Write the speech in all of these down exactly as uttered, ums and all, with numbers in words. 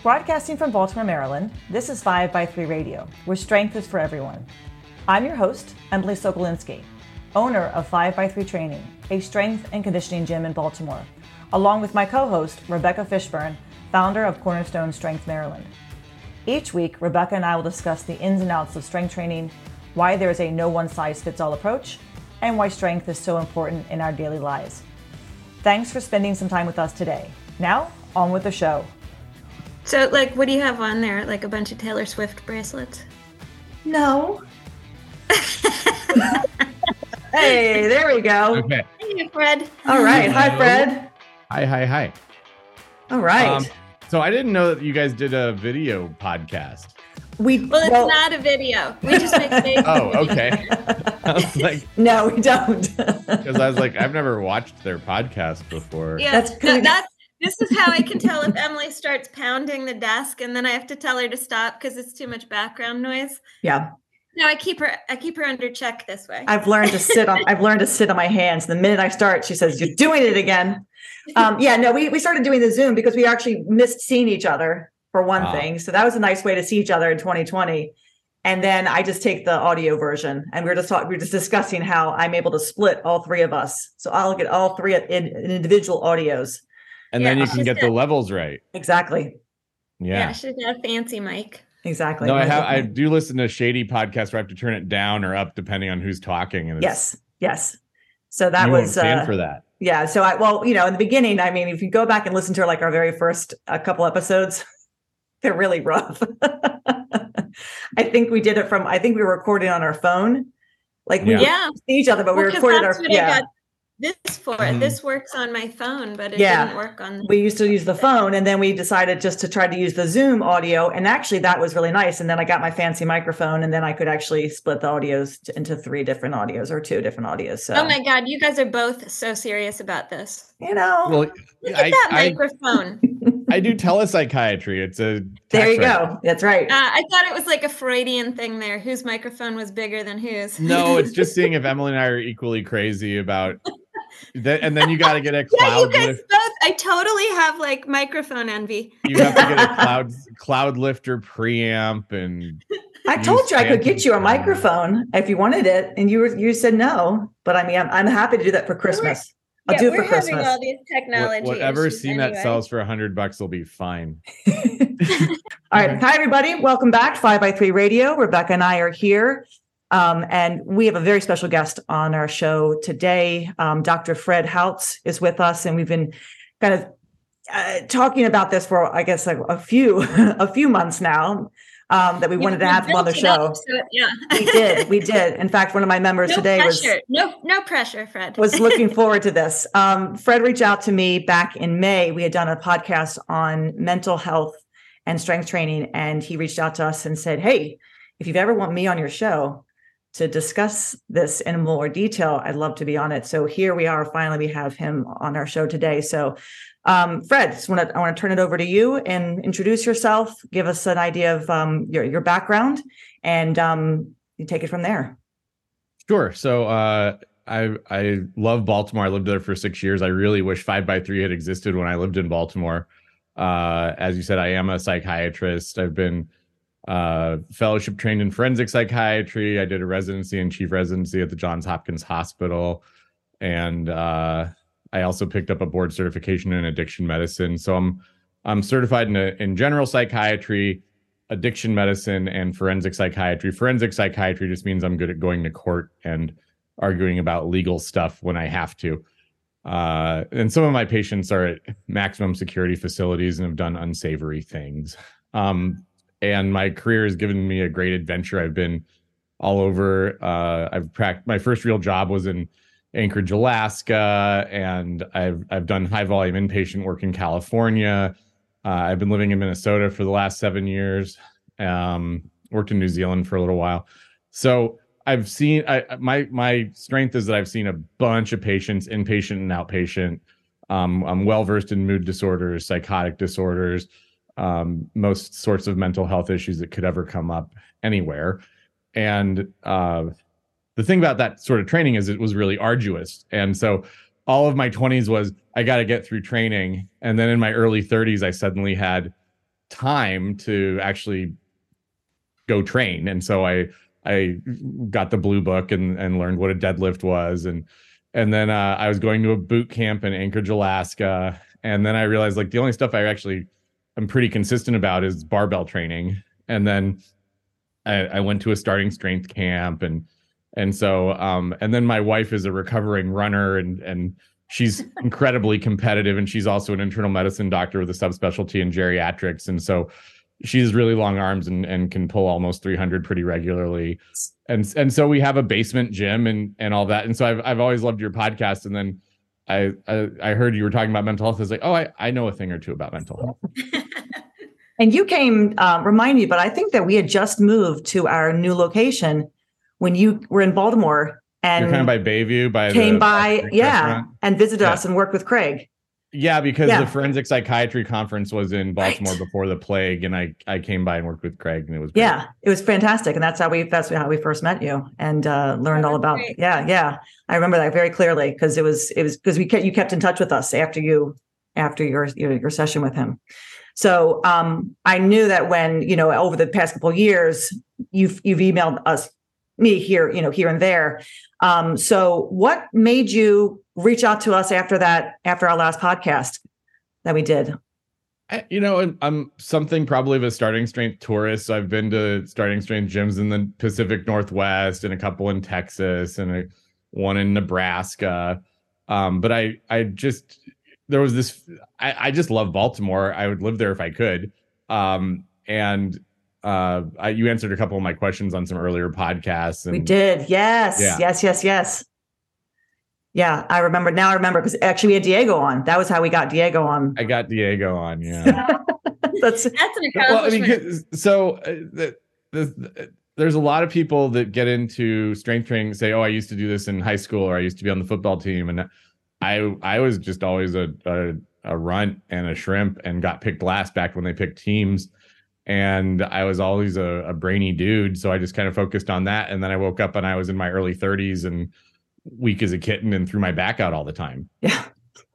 Broadcasting from Baltimore, Maryland, this is five by three Radio, where strength is for everyone. I'm your host, Emily Sokolinski, owner of five by three Training, a strength and conditioning gym in Baltimore, along with my co-host, Rebecca Fishburne, founder of Cornerstone Strength Maryland. Each week, Rebecca and I will discuss the ins and outs of strength training, why there is a no one-size-fits-all approach, and why strength is so important in our daily lives. Thanks for spending some time with us today. Now, on with the show. So, like, what do you have on there? Like a bunch of Taylor Swift bracelets? No. Hey, there we go. Okay. Hey, Fred. All right. Hi, Fred. Hi, hi, hi. All right. Um, so I didn't know that you guys did a video podcast. We Well, it's well, not a video. We just make faces. Oh, okay. I was like, no, we don't. because I was like, I've never watched their podcast before. Yeah, That's no, good. that's this is how I can tell if Emily starts pounding the desk, and then I have to tell her to stop because it's too much background noise. Yeah. No, I keep her. I keep her under check this way. I've learned to sit on. I've learned to sit on my hands. The minute I start, she says, "You're doing it again." Um, yeah. No, we we started doing the Zoom because we actually missed seeing each other for one Wow. thing. So that was a nice way to see each other in twenty twenty. And then I just take the audio version, and we we're just talk, we we're just discussing how I'm able to split all three of us. So I'll get all three in, in individual audios. And Yeah, then you it's can just get the a- levels right. Exactly. yeah, Yeah. she's got a fancy mic. Exactly. No, I have. I do listen to shady podcasts where I have to turn it down or up depending on who's talking. And it's, Yes. Yes. So that you was won't stand uh, for that. Yeah. So I, well, you know, in the beginning, I mean, if you go back and listen to like our very first uh, couple episodes, they're really rough. I think we did it from, I think we were recording on our phone. Like we Yeah. Yeah, see each other, but well, we 'cause recorded that's our, what yeah. I got this for. Mhm. This works on my phone, but it Yeah. didn't work on. The- We used to use the phone, and then we decided just to try to use the Zoom audio. And actually that was really nice. And then I got my fancy microphone, and then I could actually split the audios t- into three different audios or two different audios. So, Oh my God, you guys are both so serious about this. you know, Well, Look I, at that I, microphone. I do telepsychiatry. It's a there tax you write- go. That's right. Uh, I thought it was like a Freudian thing there. Whose microphone was bigger than whose? No, it's just seeing if Emily and I are equally crazy about that. And then you got to get a Yeah, you cloud guys lift. both. I totally have like microphone envy. You have to get a cloud cloud lifter preamp and I use told you I could phantom get you a sound. microphone if you wanted it, and you were you said no. But I mean, I'm, I'm happy to do that for Christmas. I'll yeah, do it we're for Christmas. having all these Wha- technology. whatever issues C net anyway. sells for a hundred bucks will be fine. All right. Hi, everybody. Welcome back. five by three Radio. Rebecca and I are here. Um, and we have a very special guest on our show today. Um, Doctor Fred Houts is with us, and we've been kind of uh, talking about this for, I guess, like a few a few months now. Um, that we You- wanted to you have him on the built it up, show. so, yeah. We did. We did. In fact, one of my members No today was. pressure. No, no pressure, Fred. was looking forward to this. Um, Fred reached out to me back in May. We had done a podcast on mental health and strength training, and he reached out to us and said, "Hey, if you've ever want me on your show to discuss this in more detail, I'd love to be on it." So here we are. Finally, we have him on our show today. So, um, Fred, just want to I want to turn it over to you and introduce yourself. Give us an idea of um, your your background, and um, you take it from there. Sure. So uh, I I love Baltimore. I lived there for six years. I really wish five by three had existed when I lived in Baltimore. Uh, as you said, I am a psychiatrist. I've been uh, fellowship trained in forensic psychiatry. I did a residency and chief residency at the Johns Hopkins Hospital. And uh, I also picked up a board certification in addiction medicine. So I'm I'm certified in, a, in general psychiatry, addiction medicine, and forensic psychiatry. Forensic psychiatry just means I'm good at going to court and arguing about legal stuff when I have to. Uh, and some of my patients are at maximum security facilities and have done unsavory things. Um, and my career has given me a great adventure. I've been all over. Uh, I've practiced. My first real job was in Anchorage, Alaska, and I've I've done high volume inpatient work in California. Uh, I've been living in Minnesota for the last seven years. Um, worked in New Zealand for a little while. So I've seen I, my my strength is that I've seen a bunch of patients, inpatient and outpatient. Um, I'm well versed in mood disorders, psychotic disorders, um, most sorts of mental health issues that could ever come up anywhere. And uh, the thing about that sort of training is it was really arduous. And so all of my twenties was I got to get through training, and then in my early thirties, I suddenly had time to actually go train. And so I I got the blue book and and learned what a deadlift was. And and then uh, I was going to a boot camp in Anchorage, Alaska. And then I realized like the only stuff I actually I'm pretty consistent about is barbell training. And then I, I went to a starting strength camp, and and so um and then my wife is a recovering runner, and and she's incredibly competitive, and she's also an internal medicine doctor with a subspecialty in geriatrics. And so she has really long arms and, and can pull almost three hundred pretty regularly. And and so we have a basement gym and and all that. And so I've I've always loved your podcast. And then I I, I heard you were talking about mental health. I was like, oh, I, I know a thing or two about mental health. And you came, uh, remind me, but I think that we had just moved to our new location when you were in Baltimore. And you're kind of by Bayview, by came the, by, by yeah, restaurant. And visited yeah. us and worked with Craig. Yeah, because yeah. the forensic psychiatry conference was in Baltimore right. before the plague, and I I came by and worked with Craig, and it was great. Yeah, it was fantastic, and that's how we that's how we first met you and uh, learned all about. Great. Yeah, yeah, I remember that very clearly because it was it was because we kept, you kept in touch with us after you after your your, your session with him. So um, I knew that when you know over the past couple of years, you've you've emailed us me here you know here and there. Um, so what made you reach out to us after that after our last podcast that we did? I, you know, I'm, I'm something probably of a starting strength tourist. So I've been to starting strength gyms in the Pacific Northwest and a couple in Texas and a, one in Nebraska. Um, but I, I just, there was this, I, I just love Baltimore. I would live there if I could. Um, and uh, I, you answered a couple of my questions on some earlier podcasts. And, we did. Yes, yeah. yes, yes, yes. Yeah, I remember. Now I remember because actually we had Diego on. That was how we got Diego on. I got Diego on. Yeah, that's that's an accomplishment. Well, I mean, so uh, the, the, there's a lot of people that get into strength training and say, "Oh, I used to do this in high school, or I used to be on the football team," and I I was just always a a, a runt and a shrimp, and got picked last back when they picked teams. And I was always a, a brainy dude, so I just kind of focused on that. And then I woke up and I was in my early thirties and weak as a kitten and threw my back out all the time. Yeah.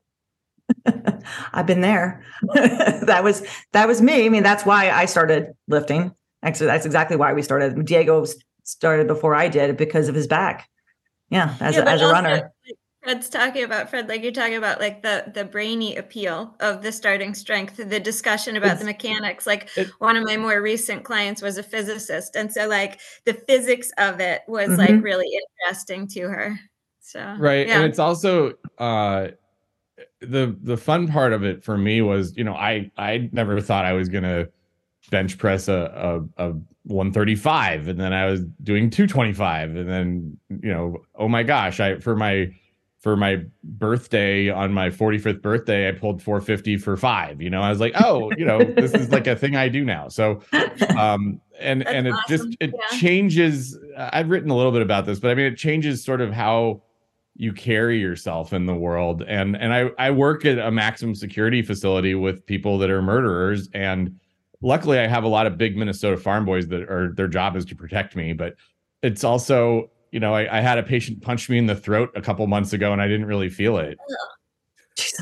I've been there. that was that was me. I mean, that's why I started lifting. Actually, that's exactly why we started. Diego started before I did because of his back. Yeah, as yeah, a, as a also, runner. Fred's talking about Fred, like you're talking about, like the the brainy appeal of the starting strength, the discussion about it's, the mechanics. Like it, one of my more recent clients was a physicist, and so like the physics of it was mm-hmm. like really interesting to her. So right, yeah. and it's also uh, the the fun part of it for me was, you know, I I never thought I was gonna bench press a a, a one thirty-five, and then I was doing two twenty-five, and then you know, oh my gosh, I for my For my birthday, on my forty-fifth birthday, I pulled four fifty for five. You know, I was like, oh, you know, this is like a thing I do now. So, um, and That's and it awesome. just it yeah. changes. I've written a little bit about this, but I mean, it changes sort of how you carry yourself in the world. And and I I work at a maximum security facility with people that are murderers, and luckily I have a lot of big Minnesota farm boys that are their job is to protect me, but it's also, you know, I, I had a patient punch me in the throat a couple months ago and I didn't really feel it. Oh.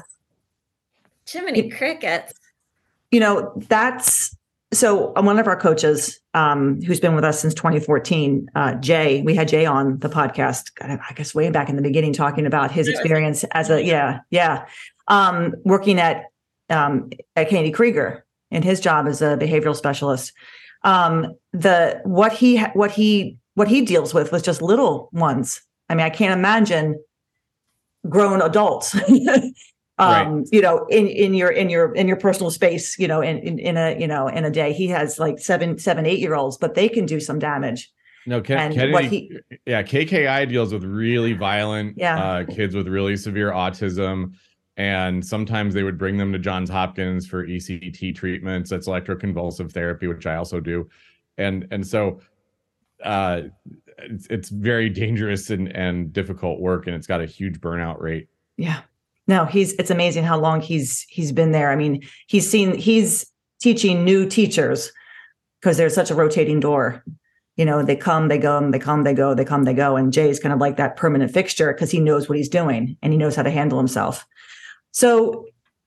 Jiminy crickets. You know, that's so one of our coaches um, who's been with us since twenty fourteen, uh, Jay, we had Jay on the podcast, I guess way back in the beginning, talking about his experience as a, yeah, yeah, um, working at, um, at Kennedy Krieger in his job as a behavioral specialist. Um, the, what he, what he, what he deals with was just little ones. I mean, I can't imagine grown adults, um, right. you know, in, in your, in your, in your personal space, you know, in, in, in a, you know, in a day. He has like seven, seven, eight year olds, but they can do some damage. No, Ken, Kennedy, he, yeah, K K I deals with really violent yeah. uh, kids with really severe autism. And sometimes they would bring them to Johns Hopkins for E C T treatments. That's electroconvulsive therapy, which I also do. And, and so uh, it's, it's very dangerous and, and difficult work. And it's got a huge burnout rate. Yeah. No, he's, it's amazing how long he's, he's been there. I mean, he's seen, he's teaching new teachers because there's such a rotating door. You know, they come, they go, they come, they go, they come, they go. And Jay's kind of like that permanent fixture because he knows what he's doing and he knows how to handle himself. So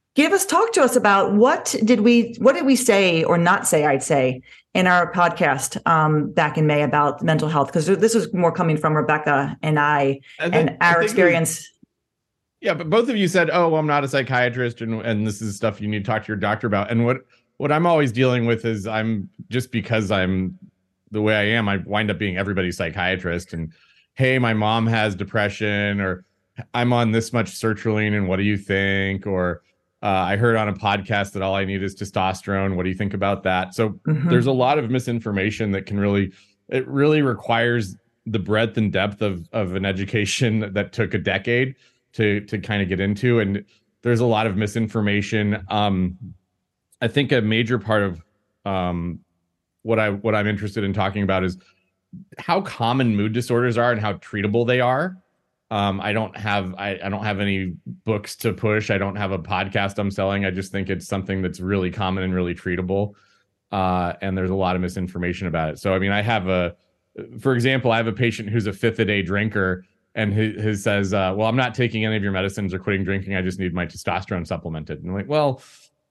give us, talk to us about what did we, what did we say or not say, I'd say, in our podcast um, back in May about mental health? Because this was more coming from Rebecca and I, I think, and our experience. Was, yeah, but both of you said, oh, well, I'm not a psychiatrist and, and this is stuff you need to talk to your doctor about. And what, what I'm always dealing with is I'm just because I'm the way I am, I wind up being everybody's psychiatrist. And hey, my mom has depression, or I'm on this much sertraline and what do you think? Or uh, I heard on a podcast that all I need is testosterone. What do you think about that? So mm-hmm. there's a lot of misinformation that can really, it really requires the breadth and depth of, of an education that took a decade to, to kind of get into. And there's a lot of misinformation. Um, I think a major part of um, what I, what I'm interested in talking about is how common mood disorders are and how treatable they are. Um, I don't have I, I don't have any books to push. I don't have a podcast I'm selling. I just think it's something that's really common and really treatable. Uh, and there's a lot of misinformation about it. So, I mean, I have a, for example, I have a patient who's a fifth a day drinker and who, who says, uh, well, I'm not taking any of your medicines or quitting drinking. I just need my testosterone supplemented. And I'm like, well,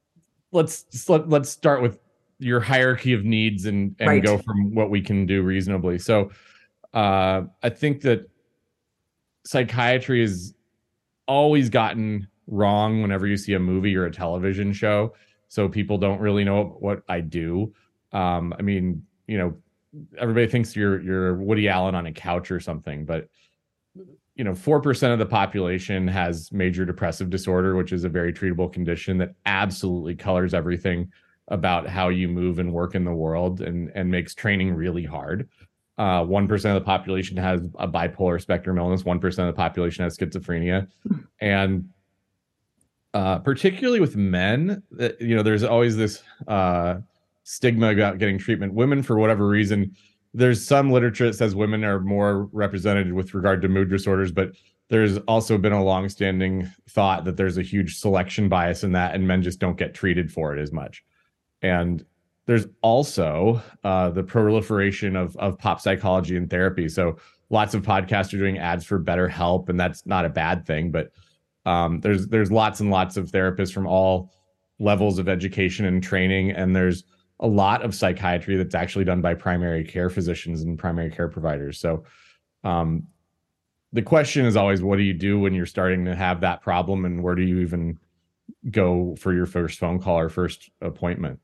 let's let, let's start with your hierarchy of needs and, and right. go from what we can do reasonably. So uh, I think that psychiatry is always gotten wrong whenever you see a movie or a television show. So people don't really know what I do. Um, I mean, you know, everybody thinks you're you're Woody Allen on a couch or something, but you know, four percent of the population has major depressive disorder, which is a very treatable condition that absolutely colors everything about how you move and work in the world and, and makes training really hard. Uh, one percent of the population has a bipolar spectrum illness. one percent of the population has schizophrenia. And uh, particularly with men, you know, there's always this uh, stigma about getting treatment. Women, for whatever reason, there's some literature that says women are more represented with regard to mood disorders, but there's also been a longstanding thought that there's a huge selection bias in that, and men just don't get treated for it as much. And there's also uh, the proliferation of, of pop psychology and therapy. So lots of podcasts are doing ads for BetterHelp, and that's not a bad thing. But um, there's there's lots and lots of therapists from all levels of education and training. And there's a lot of psychiatry that's actually done by primary care physicians and primary care providers. So um, the question is always, what do you do when you're starting to have that problem? And where do you even go for your first phone call or first appointment?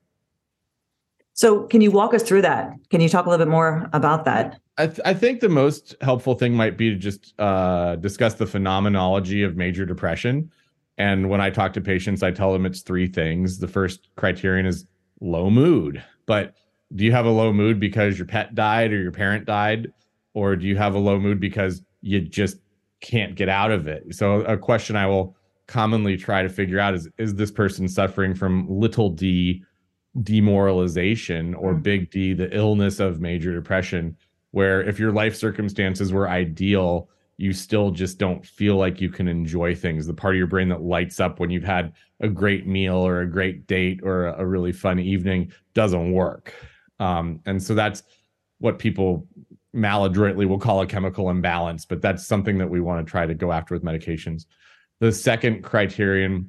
So can you walk us through that? Can you talk a little bit more about that? I, th- I think the most helpful thing might be to just uh, discuss the phenomenology of major depression. And when I talk to patients, I tell them it's three things. The first criterion is low mood. But do you have a low mood because your pet died or your parent died? Or do you have a low mood because you just can't get out of it? So a question I will commonly try to figure out is, is this person suffering from little d demoralization, or big D, the illness of major depression, where if your life circumstances were ideal, you still just don't feel like you can enjoy things. The part of your brain that lights up when you've had a great meal or a great date or a really fun evening doesn't work. Um, and so that's what people maladroitly will call a chemical imbalance, but that's something that we want to try to go after with medications. The second criterion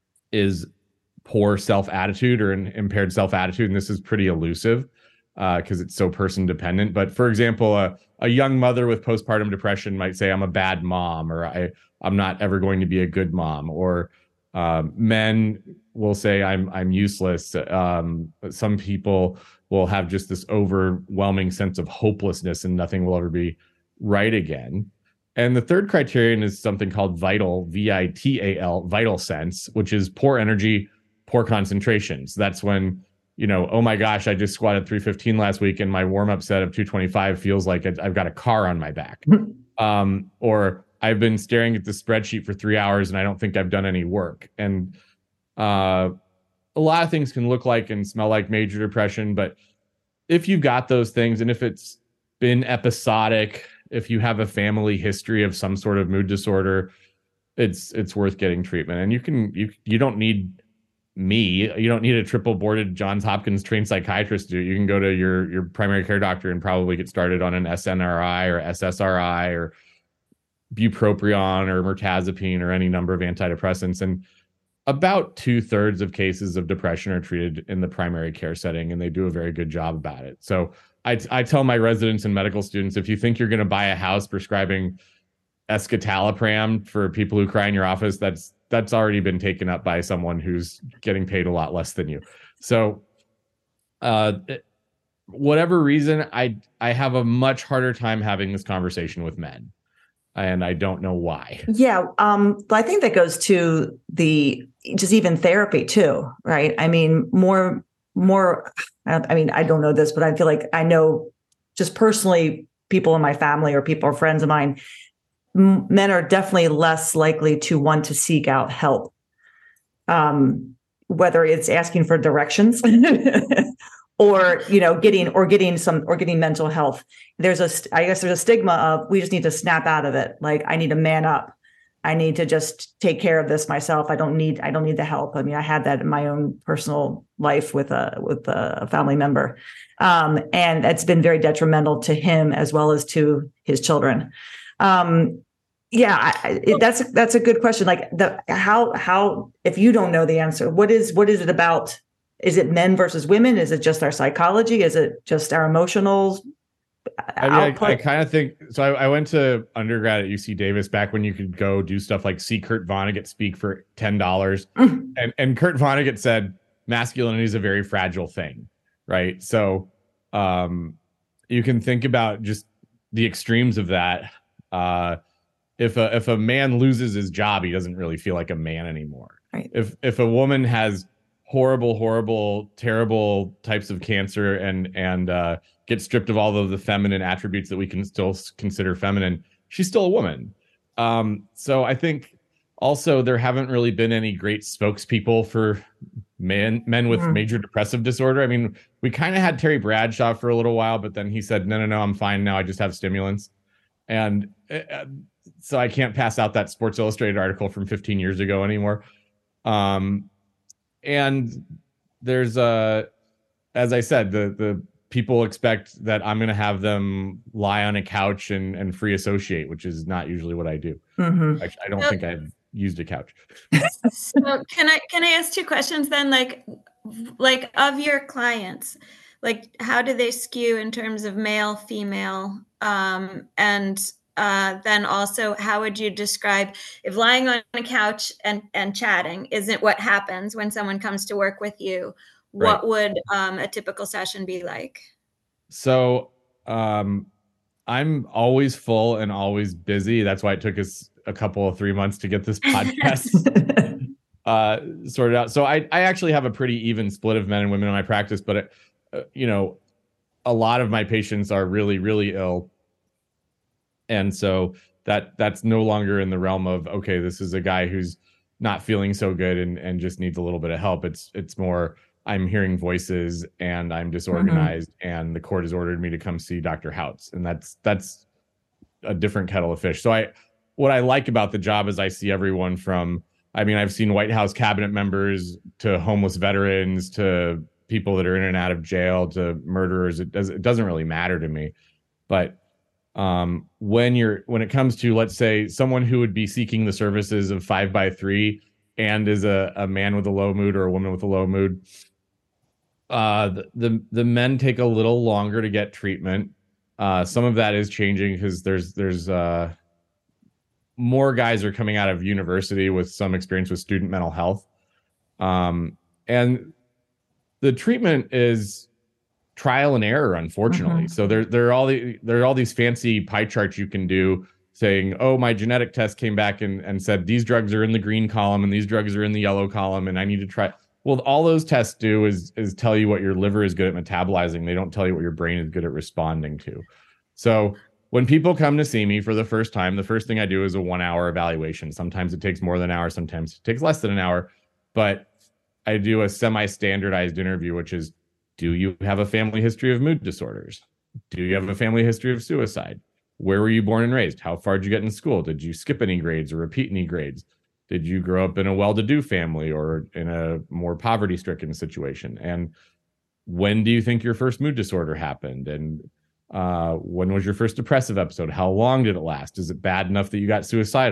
is poor self-attitude or an impaired self-attitude. And this is pretty elusive because uh, it's so person dependent. But for example, a, a young mother with postpartum depression might say, I'm a bad mom, or I, I'm not ever going to be a good mom. Or uh, men will say, I'm, I'm useless. Um, some people will have just this overwhelming sense of hopelessness and nothing will ever be right again. And the third criterion is something called vital, V I T A L, vital sense, which is poor energy, poor concentration. So that's when, you know, oh my gosh, I just squatted three fifteen last week and my warm-up set of two twenty-five feels like I've got a car on my back. um, or I've been staring at the spreadsheet for three hours and I don't think I've done any work. And uh, a lot of things can look like and smell like major depression, but if you've got those things, and if it's been episodic, if you have a family history of some sort of mood disorder, it's it's worth getting treatment. And you can you you don't need me. You don't need a triple boarded Johns Hopkins trained psychiatrist to do it. You can go to your your primary care doctor and probably get started on an S N R I or S S R I or bupropion or mirtazapine or any number of antidepressants. And about two thirds of cases of depression are treated in the primary care setting, and they do a very good job about it. So I, I tell my residents and medical students, if you think you're going to buy a house prescribing escitalopram for people who cry in your office, that's that's already been taken up by someone who's getting paid a lot less than you. So, uh, whatever reason, I I have a much harder time having this conversation with men, and I don't know why. Yeah, um, I think that goes to the just even therapy too, right? I mean, more more. I mean, I don't know this, but I feel like I know just personally, people in my family or people or friends of mine, m- men are definitely less likely to want to seek out help, um, whether it's asking for directions. Or, you know, getting or getting some or getting mental health. There's a, I guess there's a stigma of we just need to snap out of it. Like, I need to man up. I need to just take care of this myself. I don't need I don't need the help. I mean, I had that in my own personal life with a with a family member, um, and it's been very detrimental to him as well as to his children. Um, yeah, I, it, that's that's a good question. Like, the how how if you don't know the answer, what is what is it about? Is it men versus women? Is it just our psychology? Is it just our emotional I mean, I, I kind of think so. I, I went to undergrad at U C Davis back when you could go do stuff like see Kurt Vonnegut speak for ten dollars. Mm. And, and Kurt Vonnegut said masculinity is a very fragile thing, right? So um, you can think about just the extremes of that. Uh, if a if a man loses his job, he doesn't really feel like a man anymore. Right. If if a woman has horrible, horrible, terrible types of cancer and and uh, get stripped of all of the feminine attributes that we can still consider feminine, she's still a woman. Um, so I think also there haven't really been any great spokespeople for men men with mm. major depressive disorder. I mean, we kind of had Terry Bradshaw for a little while, but then he said, no, no, no, I'm fine now. I just have stimulants. And uh, so I can't pass out that Sports Illustrated article from fifteen years ago anymore. Um, And there's a, as I said, the the people expect that I'm going to have them lie on a couch and, and free associate, which is not usually what I do. Mm-hmm. Actually, I don't so, think I've used a couch. So can I can I ask two questions then? Like, like of your clients, like how do they skew in terms of male, female, um, and Uh, then also, how would you describe if lying on a couch and, and chatting isn't what happens when someone comes to work with you? What right. would um, a typical session be like? So um, I'm always full and always busy. That's why it took us a couple of three months to get this podcast uh, sorted out. So I, I actually have a pretty even split of men and women in my practice, but it, uh, you know, a lot of my patients are really, really ill. And so that that's no longer in the realm of, okay, this is a guy who's not feeling so good and, and just needs a little bit of help. It's it's more, I'm hearing voices and I'm disorganized mm-hmm. and the court has ordered me to come see Doctor Houts. And that's that's a different kettle of fish. So I what I like about the job is I see everyone from, I mean, I've seen White House cabinet members to homeless veterans to people that are in and out of jail to murderers. It does it doesn't really matter to me. But Um, when you're when it comes to, let's say, someone who would be seeking the services of five by three and is a, a man with a low mood or a woman with a low mood, uh, the, the the men take a little longer to get treatment. Uh, some of that is changing because there's there's uh, more guys are coming out of university with some experience with student mental health, um, and the treatment is trial and error, unfortunately. Mm-hmm. So there, there are all the there are all these fancy pie charts you can do saying, oh, my genetic test came back and, and said these drugs are in the green column and these drugs are in the yellow column and I need to try. Well, all those tests do is is tell you what your liver is good at metabolizing. They don't tell you what your brain is good at responding to. So when people come to see me for the first time, the first thing I do is a one hour evaluation. Sometimes it takes more than an hour, sometimes it takes less than an hour, but I do a semi-standardized interview, which is, do you have a family history of mood disorders? Do you have a family history of suicide? Where were you born and raised? How far did you get in school? Did you skip any grades or repeat any grades? Did you grow up in a well-to-do family or in a more poverty-stricken situation? And when do you think your first mood disorder happened? And uh, when was your first depressive episode? How long did it last? Is it bad enough that you got suicidal?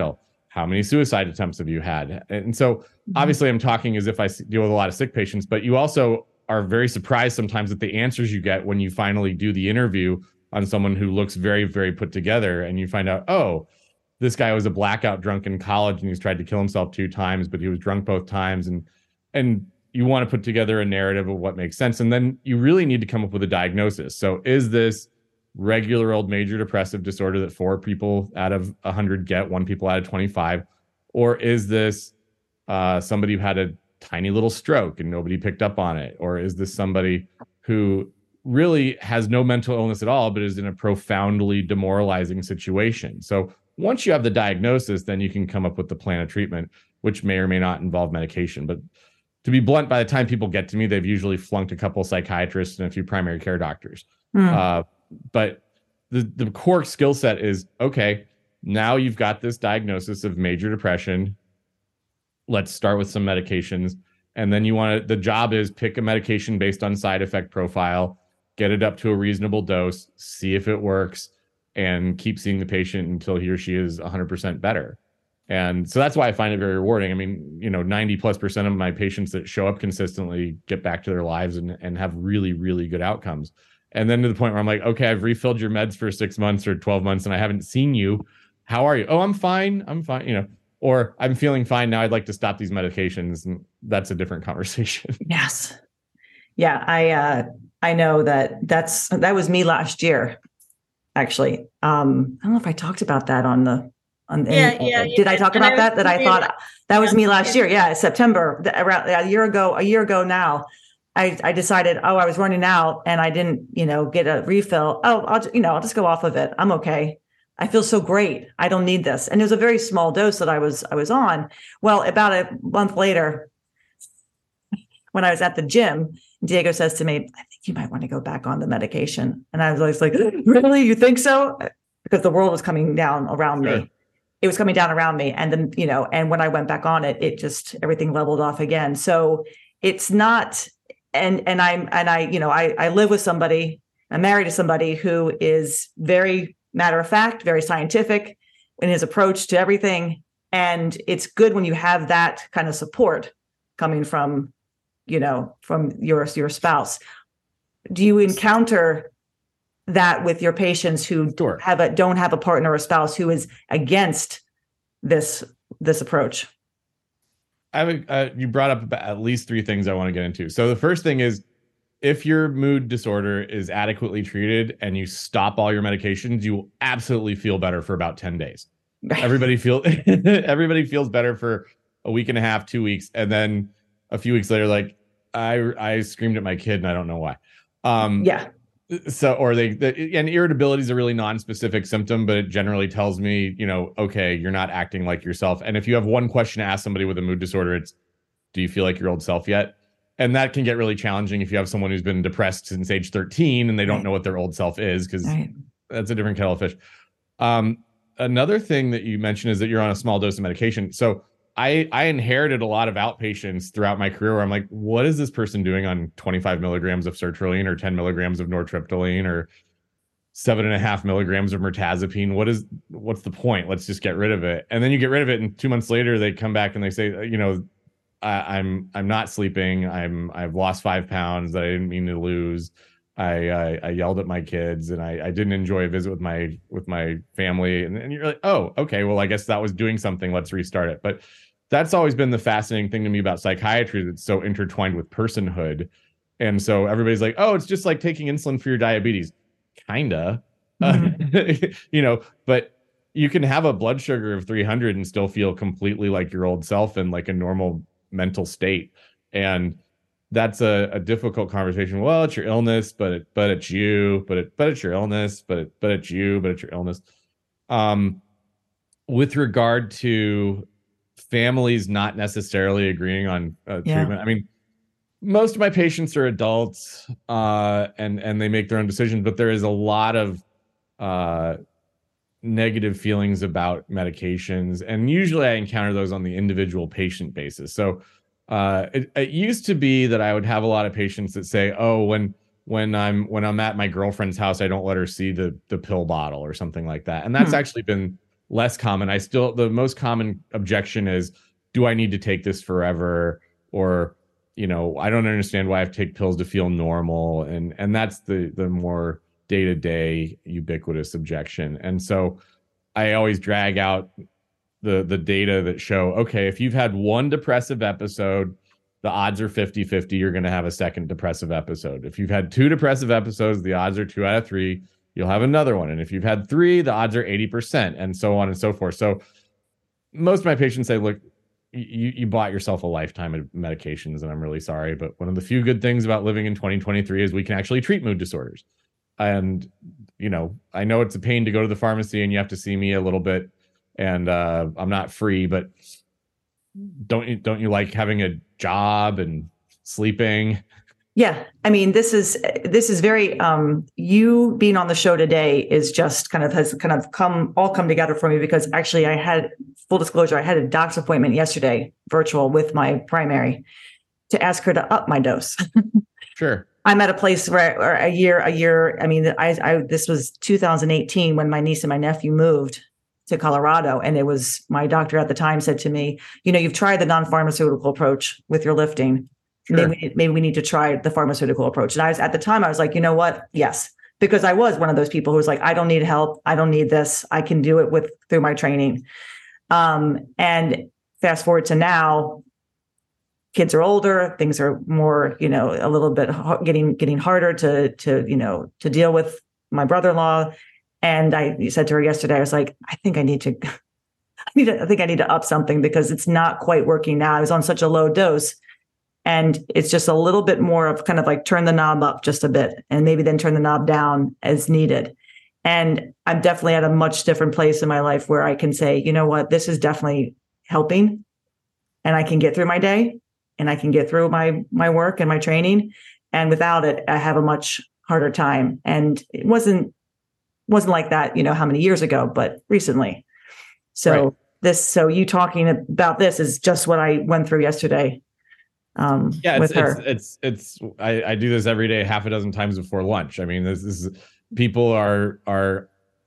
how many suicide attempts have you had? And so obviously I'm talking as if I deal with a lot of sick patients, but you also are very surprised sometimes at the answers you get when you finally do the interview on someone who looks very, very put together, and you find out, oh, this guy was a blackout drunk in college and he's tried to kill himself two times, but he was drunk both times. And, and you want to put together a narrative of what makes sense. And then you really need to come up with a diagnosis. So is this regular old major depressive disorder that four people out of one hundred get, one people out of twenty-five? Or is this uh, somebody who had a tiny little stroke and nobody picked up on it? Or is this somebody who really has no mental illness at all, but is in a profoundly demoralizing situation? So once you have the diagnosis, then you can come up with the plan of treatment, which may or may not involve medication. But to be blunt, by the time people get to me, they've usually flunked a couple psychiatrists and a few primary care doctors. Mm. Uh, but the, the core skill set is, okay, now you've got this diagnosis of major depression. Let's start with some medications. And then you want to, the job is pick a medication based on side effect profile, get it up to a reasonable dose, see if it works, and keep seeing the patient until he or she is one hundred percent better. And so that's why I find it very rewarding. I mean, you know, ninety plus percent of my patients that show up consistently get back to their lives and, and have really, really good outcomes. And then to the point where I'm like, okay, I've refilled your meds for six months or twelve months and I haven't seen you. How are you? Oh, I'm fine. I'm fine. You know, or I'm feeling fine now. I'd like to stop these medications. And that's a different conversation. Yes. Yeah. I, uh, I know that that's, that was me last year. Actually, um, I don't know if I talked about that on the, on the, yeah, yeah, did I talk about I that? That I thought that, that was yeah, me last yeah. year. Yeah. September, around a year ago, a year ago now, I, I decided, oh, I was running out and I didn't, you know, get a refill. Oh, I'll, you know, I'll just go off of it. I'm okay. I feel so great. I don't need this. And it was a very small dose that I was, I was on. Well, about a month later, when I was at the gym, Diego says to me, I think you might want to go back on the medication. And I was always like, really? You think so? Because the world was coming down around sure. me. It was coming down around me. And then, you know, and when I went back on it, it just, everything leveled off again. So it's not, and, and I'm, and I, you know, I, I live with somebody, I'm married to somebody who is very matter of fact, very scientific in his approach to everything. And it's good when you have that kind of support coming from, you know, from your, your spouse. Do you encounter that with your patients who sure. have a, don't have a partner or spouse who is against this, this approach? I would, uh, you brought up about at least three things I want to get into. So the first thing is, if your mood disorder is adequately treated and you stop all your medications, you will absolutely feel better for about ten days. Everybody feel everybody feels better for a week and a half, two weeks. And then a few weeks later, like I, I screamed at my kid and I don't know why. Um, yeah. So, or they, the, and irritability is a really non-specific symptom, but it generally tells me, you know, okay, you're not acting like yourself. And if you have one question to ask somebody with a mood disorder, it's, do you feel like your old self yet? And that can get really challenging if you have someone who's been depressed since age thirteen and they don't right. know what their old self is, because right. that's a different kettle of fish. Um, another thing that you mentioned is that you're on a small dose of medication. So I, I inherited a lot of outpatients throughout my career where I'm like, what is this person doing on twenty-five milligrams of sertraline or ten milligrams of nortriptyline or seven and a half milligrams of mirtazapine? What is, what's the point? Let's just get rid of it. And then you get rid of it. And two months later, they come back and they say, you know, I, I'm, I'm not sleeping. I'm, I've lost five pounds that I didn't mean to lose. I, I, I yelled at my kids and I, I didn't enjoy a visit with my, with my family. And, and you're like, oh, okay, well, I guess that was doing something. Let's restart it. But that's always been the fascinating thing to me about psychiatry, that's so intertwined with personhood. And so everybody's like, oh, it's just like taking insulin for your diabetes. Kinda, mm-hmm. uh, you know, but you can have a blood sugar of three hundred and still feel completely like your old self and like a normal mental state. And that's a, a difficult conversation. Well, it's your illness, but it, but it's you, but it, but it's your illness, but it, but it's you, but it's your illness. Um, with regard to families not necessarily agreeing on uh, yeah. treatment, I mean, most of my patients are adults, uh, and and they make their own decisions, but there is a lot of uh, negative feelings about medications, and usually I encounter those on the individual patient basis. So uh, it, it used to be that I would have a lot of patients that say, "Oh, when when I'm when I'm at my girlfriend's house, I don't let her see the the pill bottle or something like that," and that's hmm. actually been less common. I still, the most common objection is, do I need to take this forever? Or, you know, I don't understand why I have to take pills to feel normal. And, and that's the, the more day-to-day ubiquitous objection. And so I always drag out the, the data that show, okay, if you've had one depressive episode, the odds are fifty fifty, you're going to have a second depressive episode. If you've had two depressive episodes, the odds are two out of three, you'll have another one. And if you've had three, the odds are eighty percent, and so on and so forth. So most of my patients say, look, you, you bought yourself a lifetime of medications, and I'm really sorry. But one of the few good things about living in twenty twenty-three is we can actually treat mood disorders. And, you know, I know it's a pain to go to the pharmacy and you have to see me a little bit, and uh, I'm not free, but don't you, don't you like having a job and sleeping? Yeah. I mean, this is, this is very, um, you being on the show today is just kind of has kind of come, all come together for me, because actually I had, full disclosure, I had a doc's appointment yesterday, virtual, with my primary to ask her to up my dose. Sure. I'm at a place where, where a year, a year, I mean, I, I, this was two thousand eighteen when my niece and my nephew moved to Colorado. And it was, my doctor at the time said to me, you know, you've tried the non-pharmaceutical approach with your lifting. Sure. Maybe, maybe we need to try the pharmaceutical approach. And I was, at the time, I was like, you know what? Yes. Because I was one of those people who was like, I don't need help. I don't need this. I can do it with, through my training. Um, and fast forward to now, kids are older, things are more, you know, a little bit getting, getting harder to, to, you know, to deal with. My brother-in-law. And I said to her yesterday, I was like, I think I need to, I need to, I think I need to up something, because it's not quite working now. I was on such a low dose, and it's just a little bit more of kind of like turn the knob up just a bit, and maybe then turn the knob down as needed. And I'm definitely at a much different place in my life where I can say, you know what, this is definitely helping, and I can get through my day, and I can get through my, my work and my training. And without it, I have a much harder time. And it wasn't, wasn't like that, you know, how many years ago, but recently. So right. this, so you talking about this is just what I went through yesterday. Um, yeah, with it's, her. it's, it's, it's I, I do this every day, half a dozen times before lunch. I mean, this, this is, people are, are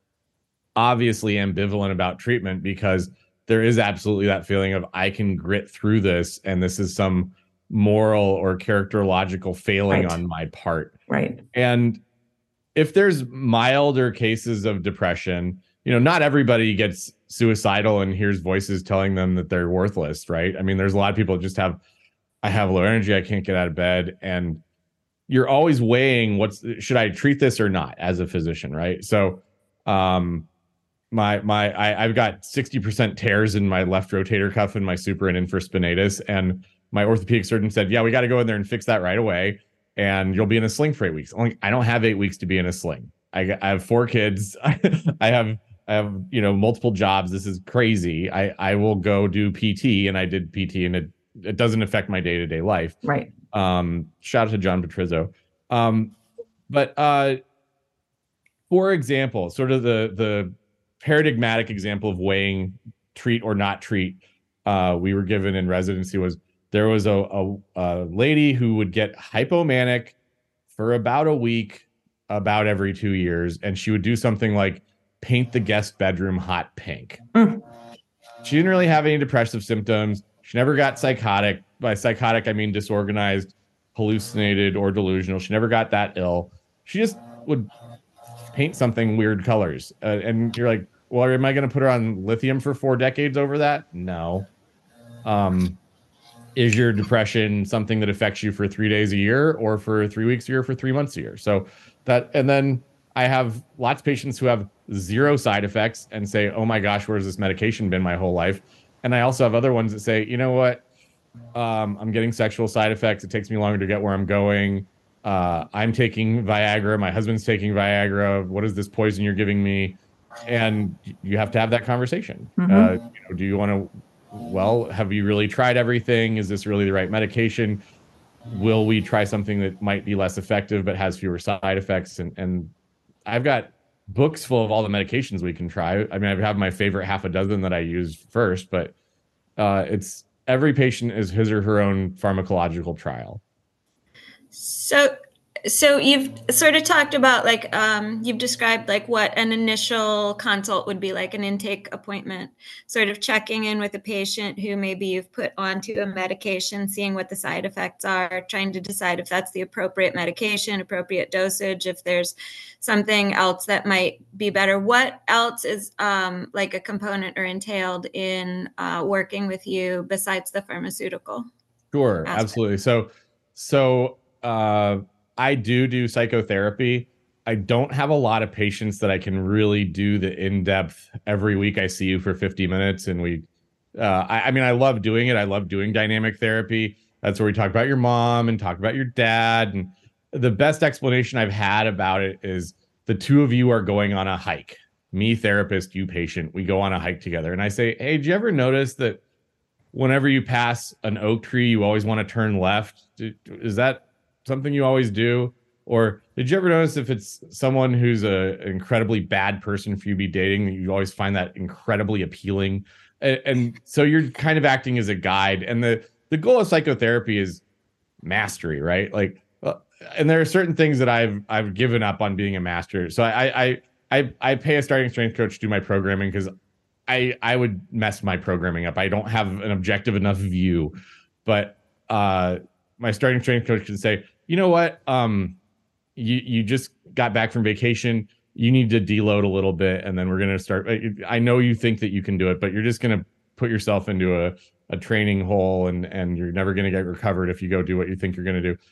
obviously ambivalent about treatment, because there is absolutely that feeling of, I can grit through this, and this is some moral or characterological failing Right. on my part. Right. And if there's milder cases of depression, you know, not everybody gets suicidal and hears voices telling them that they're worthless, right? I mean, there's a lot of people that just have, I have low energy, I can't get out of bed. And you're always weighing, what's, should I treat this or not as a physician, right? So um, my, my, I, I've got sixty percent tears in my left rotator cuff and my supra and infraspinatus. And my orthopedic surgeon said, yeah, we got to go in there and fix that right away, and you'll be in a sling for eight weeks. Only, I don't have eight weeks to be in a sling. I, I have four kids. I have, I have, you know, multiple jobs. This is crazy. I, I will go do P T, and I did P T, and it, it doesn't affect my day-to-day life. Right. Um, shout out to John Petrizzo. Um, but uh, for example, sort of the, the paradigmatic example of weighing treat or not treat uh, we were given in residency was, there was a, a, a lady who would get hypomanic for about a week, about every two years. And she would do something like paint the guest bedroom hot pink. Mm. She didn't really have any depressive symptoms. She never got psychotic. By psychotic, I mean disorganized, hallucinated, or delusional. She never got that ill. She just would paint something weird colors. Uh, and you're like, well, am I going to put her on lithium for four decades over that? No. Um, Is your depression something that affects you for three days a year, or for three weeks a year, or for three months a year? So that, and then I have lots of patients who have zero side effects and say, oh my gosh, where's this medication been my whole life? And I also have other ones that say, you know what? Um, I'm getting sexual side effects. It takes me longer to get where I'm going. Uh, I'm taking Viagra. My husband's taking Viagra. What is this poison you're giving me? And you have to have that conversation. Mm-hmm. Uh, you know, do you want to, well, have you really tried everything? Is this really the right medication? Will we try something that might be less effective but has fewer side effects? And, and I've got books full of all the medications we can try. I mean, I have my favorite half a dozen that I use first, but uh, it's every patient is his or her own pharmacological trial. So So you've sort of talked about like, um, you've described like what an initial consult would be like, an intake appointment, sort of checking in with a patient who maybe you've put onto a medication, seeing what the side effects are, trying to decide if that's the appropriate medication, appropriate dosage, if there's something else that might be better. What else is um, like a component or entailed in uh, working with you besides the pharmaceutical? Sure, aspect? absolutely. So, so uh, I do do psychotherapy. I don't have a lot of patients that I can really do the in-depth. Every week I see you for fifty minutes, and we. Uh, I, I mean, I love doing it. I love doing dynamic therapy. That's where we talk about your mom and talk about your dad. And the best explanation I've had about it is the two of you are going on a hike. Me, therapist, you, patient. We go on a hike together, and I say, "Hey, did you ever notice that whenever you pass an oak tree, you always want to turn left? Is that something you always do? Or did you ever notice if it's someone who's a, an incredibly bad person for you to be dating, you always find that incredibly appealing?" And, and so you're kind of acting as a guide. And the, the goal of psychotherapy is mastery, right? Like, uh, and there are certain things that I've I've given up on being a master. So I I I, I pay a starting strength coach to do my programming because I, I would mess my programming up. I don't have an objective enough view, but uh, my starting strength coach can say, you know what? Um, you, you just got back from vacation. You need to deload a little bit. And then we're going to start. I know you think that you can do it, but you're just going to put yourself into a, a training hole, and, and you're never going to get recovered if you go do what you think you're going to do.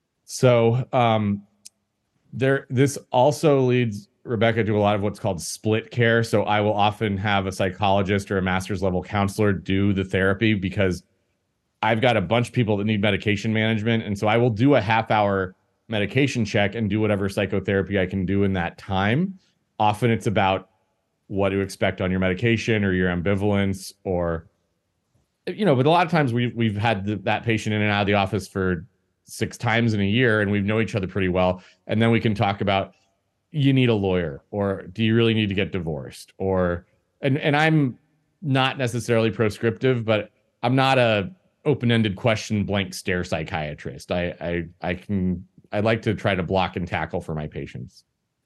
So um, there, this also leads Rebecca to a lot of what's called split care. So I will often have a psychologist or a master's level counselor do the therapy because I've got a bunch of people that need medication management. And so I will do a half hour medication check and do whatever psychotherapy I can do in that time. Often it's about what to expect on your medication or your ambivalence, or, you know, but a lot of times we, we've had the, that patient in and out of the office for six times in a year, and we know each other pretty well. And then we can talk about, you need a lawyer, or do you really need to get divorced? Or, and, and I'm not necessarily prescriptive, but I'm not a open-ended question, blank stare psychiatrist. I, I, I can, I like to try to block and tackle for my patients.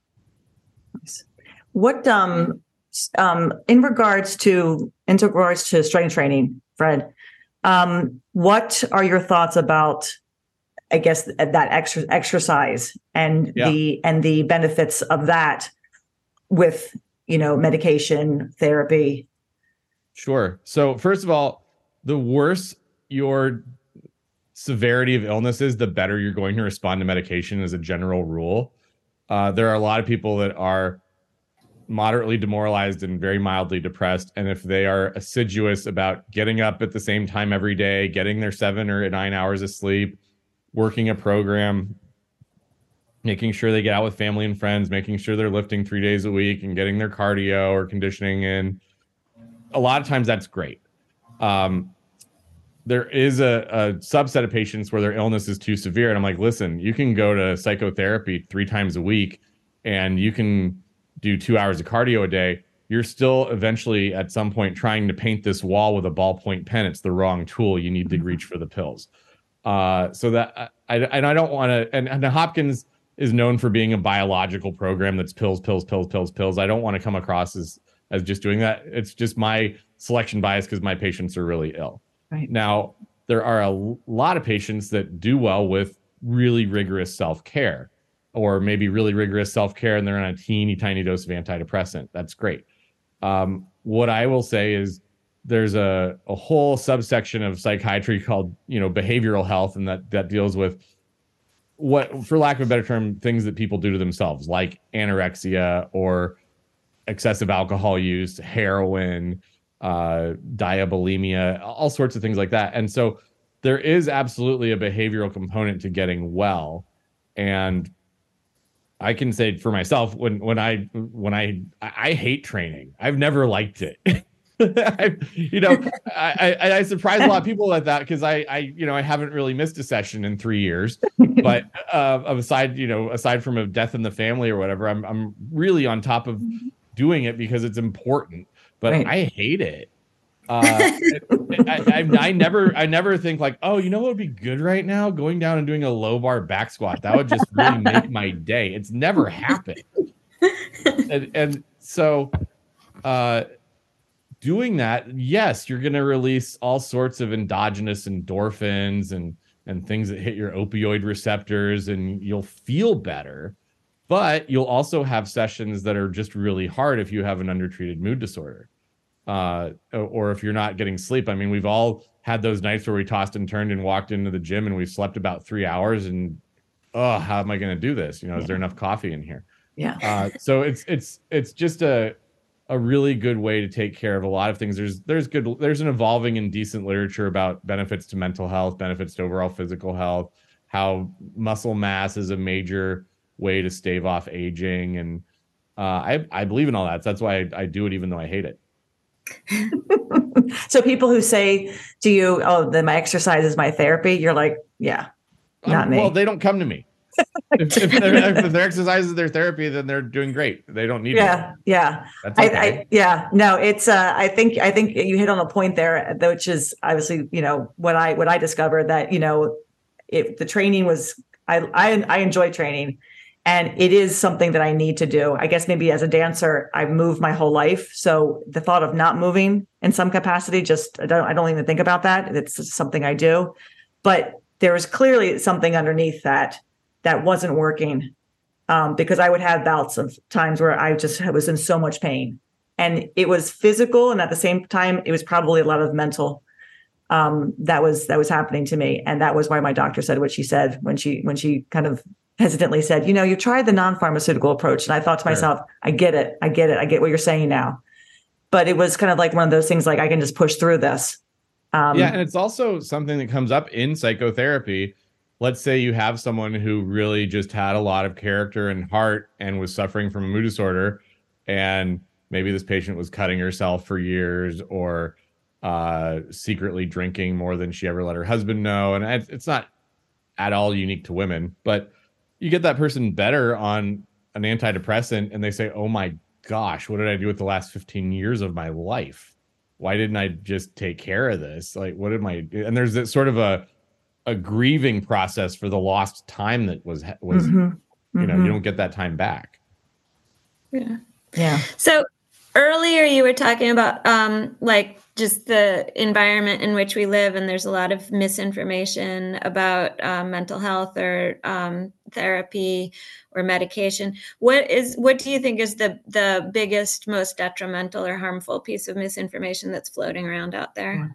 What, um, um, in regards to, in regards to strength training, Fred, um, what are your thoughts about, I guess, that extra exercise and yeah. the and the benefits of that with, you know, medication therapy? Sure. So first of all, the worse your severity of illness is, the better you're going to respond to medication as a general rule. Uh, there are a lot of people that are moderately demoralized and very mildly depressed. And if they are assiduous about getting up at the same time every day, getting their seven or nine hours of sleep, working a program, making sure they get out with family and friends, making sure they're lifting three days a week and getting their cardio or conditioning in, a lot of times that's great. Um, there is a, a subset of patients where their illness is too severe. And I'm like, listen, you can go to psychotherapy three times a week and you can do two hours of cardio a day. You're still eventually at some point trying to paint this wall with a ballpoint pen. It's the wrong tool. You need to reach for the pills. Uh, so that I, and I don't want to, and, and Hopkins is known for being a biological program that's pills, pills, pills, pills, pills. I don't want to come across as, as just doing that. It's just my selection bias because my patients are really ill. Right. Now, there are a lot of patients that do well with really rigorous self-care, or maybe really rigorous self-care and they're on a teeny tiny dose of antidepressant. That's great. Um, what I will say is there's a, a whole subsection of psychiatry called, you know, behavioral health, and that, that deals with what, for lack of a better term, things that people do to themselves, like anorexia or excessive alcohol use, heroin, uh, diabulimia, all sorts of things like that. And so there is absolutely a behavioral component to getting well. And I can say for myself, when, when I, when I, I hate training, I've never liked it. I, you know, I, I, I surprise a lot of people at that because I, I, you know, I haven't really missed a session in three years. But uh, aside, you know, aside from a death in the family or whatever, I'm, I'm really on top of doing it because it's important. But right. I hate it. Uh, I, I, I never, I never think like, oh, you know what would be good right now? Going down and doing a low bar back squat. That would just really make my day. It's never happened. and, and so, uh, doing that, yes, you're going to release all sorts of endogenous endorphins and and things that hit your opioid receptors, and you'll feel better. But you'll also have sessions that are just really hard if you have an undertreated mood disorder. Uh, or if you're not getting sleep. I mean, we've all had those nights where we tossed and turned and walked into the gym and we slept about three hours and, oh, how am I going to do this? You know, yeah. Is there enough coffee in here? Yeah. Uh, so it's, it's, it's just a, a really good way to take care of a lot of things. There's, there's good, there's an evolving and decent literature about benefits to mental health, benefits to overall physical health, how muscle mass is a major way to stave off aging. And uh, I, I believe in all that. So that's why I, I do it, even though I hate it. So people who say to you, oh, then my exercise is my therapy, you're like, yeah, not um, me. Well, they don't come to me. if, if, if their exercise is their therapy, then they're doing great. They don't need yeah me. yeah That's okay. okay. I, I, yeah no it's uh i think i think you hit on a point there, which is obviously, you know, what i what i discovered, that, you know, if the training was, i i, I enjoy training, and it is something that I need to do. I guess maybe as a dancer, I've moved my whole life. So the thought of not moving in some capacity, just, I don't, I don't even think about that. It's something I do. But there was clearly something underneath that that wasn't working, um, because I would have bouts of times where I just was in so much pain. And it was physical. And at the same time, it was probably a lot of mental um, that was that was happening to me. And that was why my doctor said what she said when she when she kind of hesitantly said, you know, you tried the non-pharmaceutical approach. And I thought to myself, sure. I get it. I get it. I get what you're saying now. But it was kind of like one of those things, like, I can just push through this. Um, yeah. And it's also something that comes up in psychotherapy. Let's say you have someone who really just had a lot of character and heart and was suffering from a mood disorder. And maybe this patient was cutting herself for years, or uh, secretly drinking more than she ever let her husband know. And it's not at all unique to women, but you get that person better on an antidepressant and they say, oh my gosh, what did I do with the last fifteen years of my life? Why didn't I just take care of this? Like, what am I? And there's this sort of a, a grieving process for the lost time that was, was, mm-hmm. you know, mm-hmm. you don't get that time back. Yeah. Yeah. So earlier you were talking about um, like just the environment in which we live, and there's a lot of misinformation about um, mental health or um, therapy or medication. What is what do you think is the the biggest, most detrimental or harmful piece of misinformation that's floating around out there?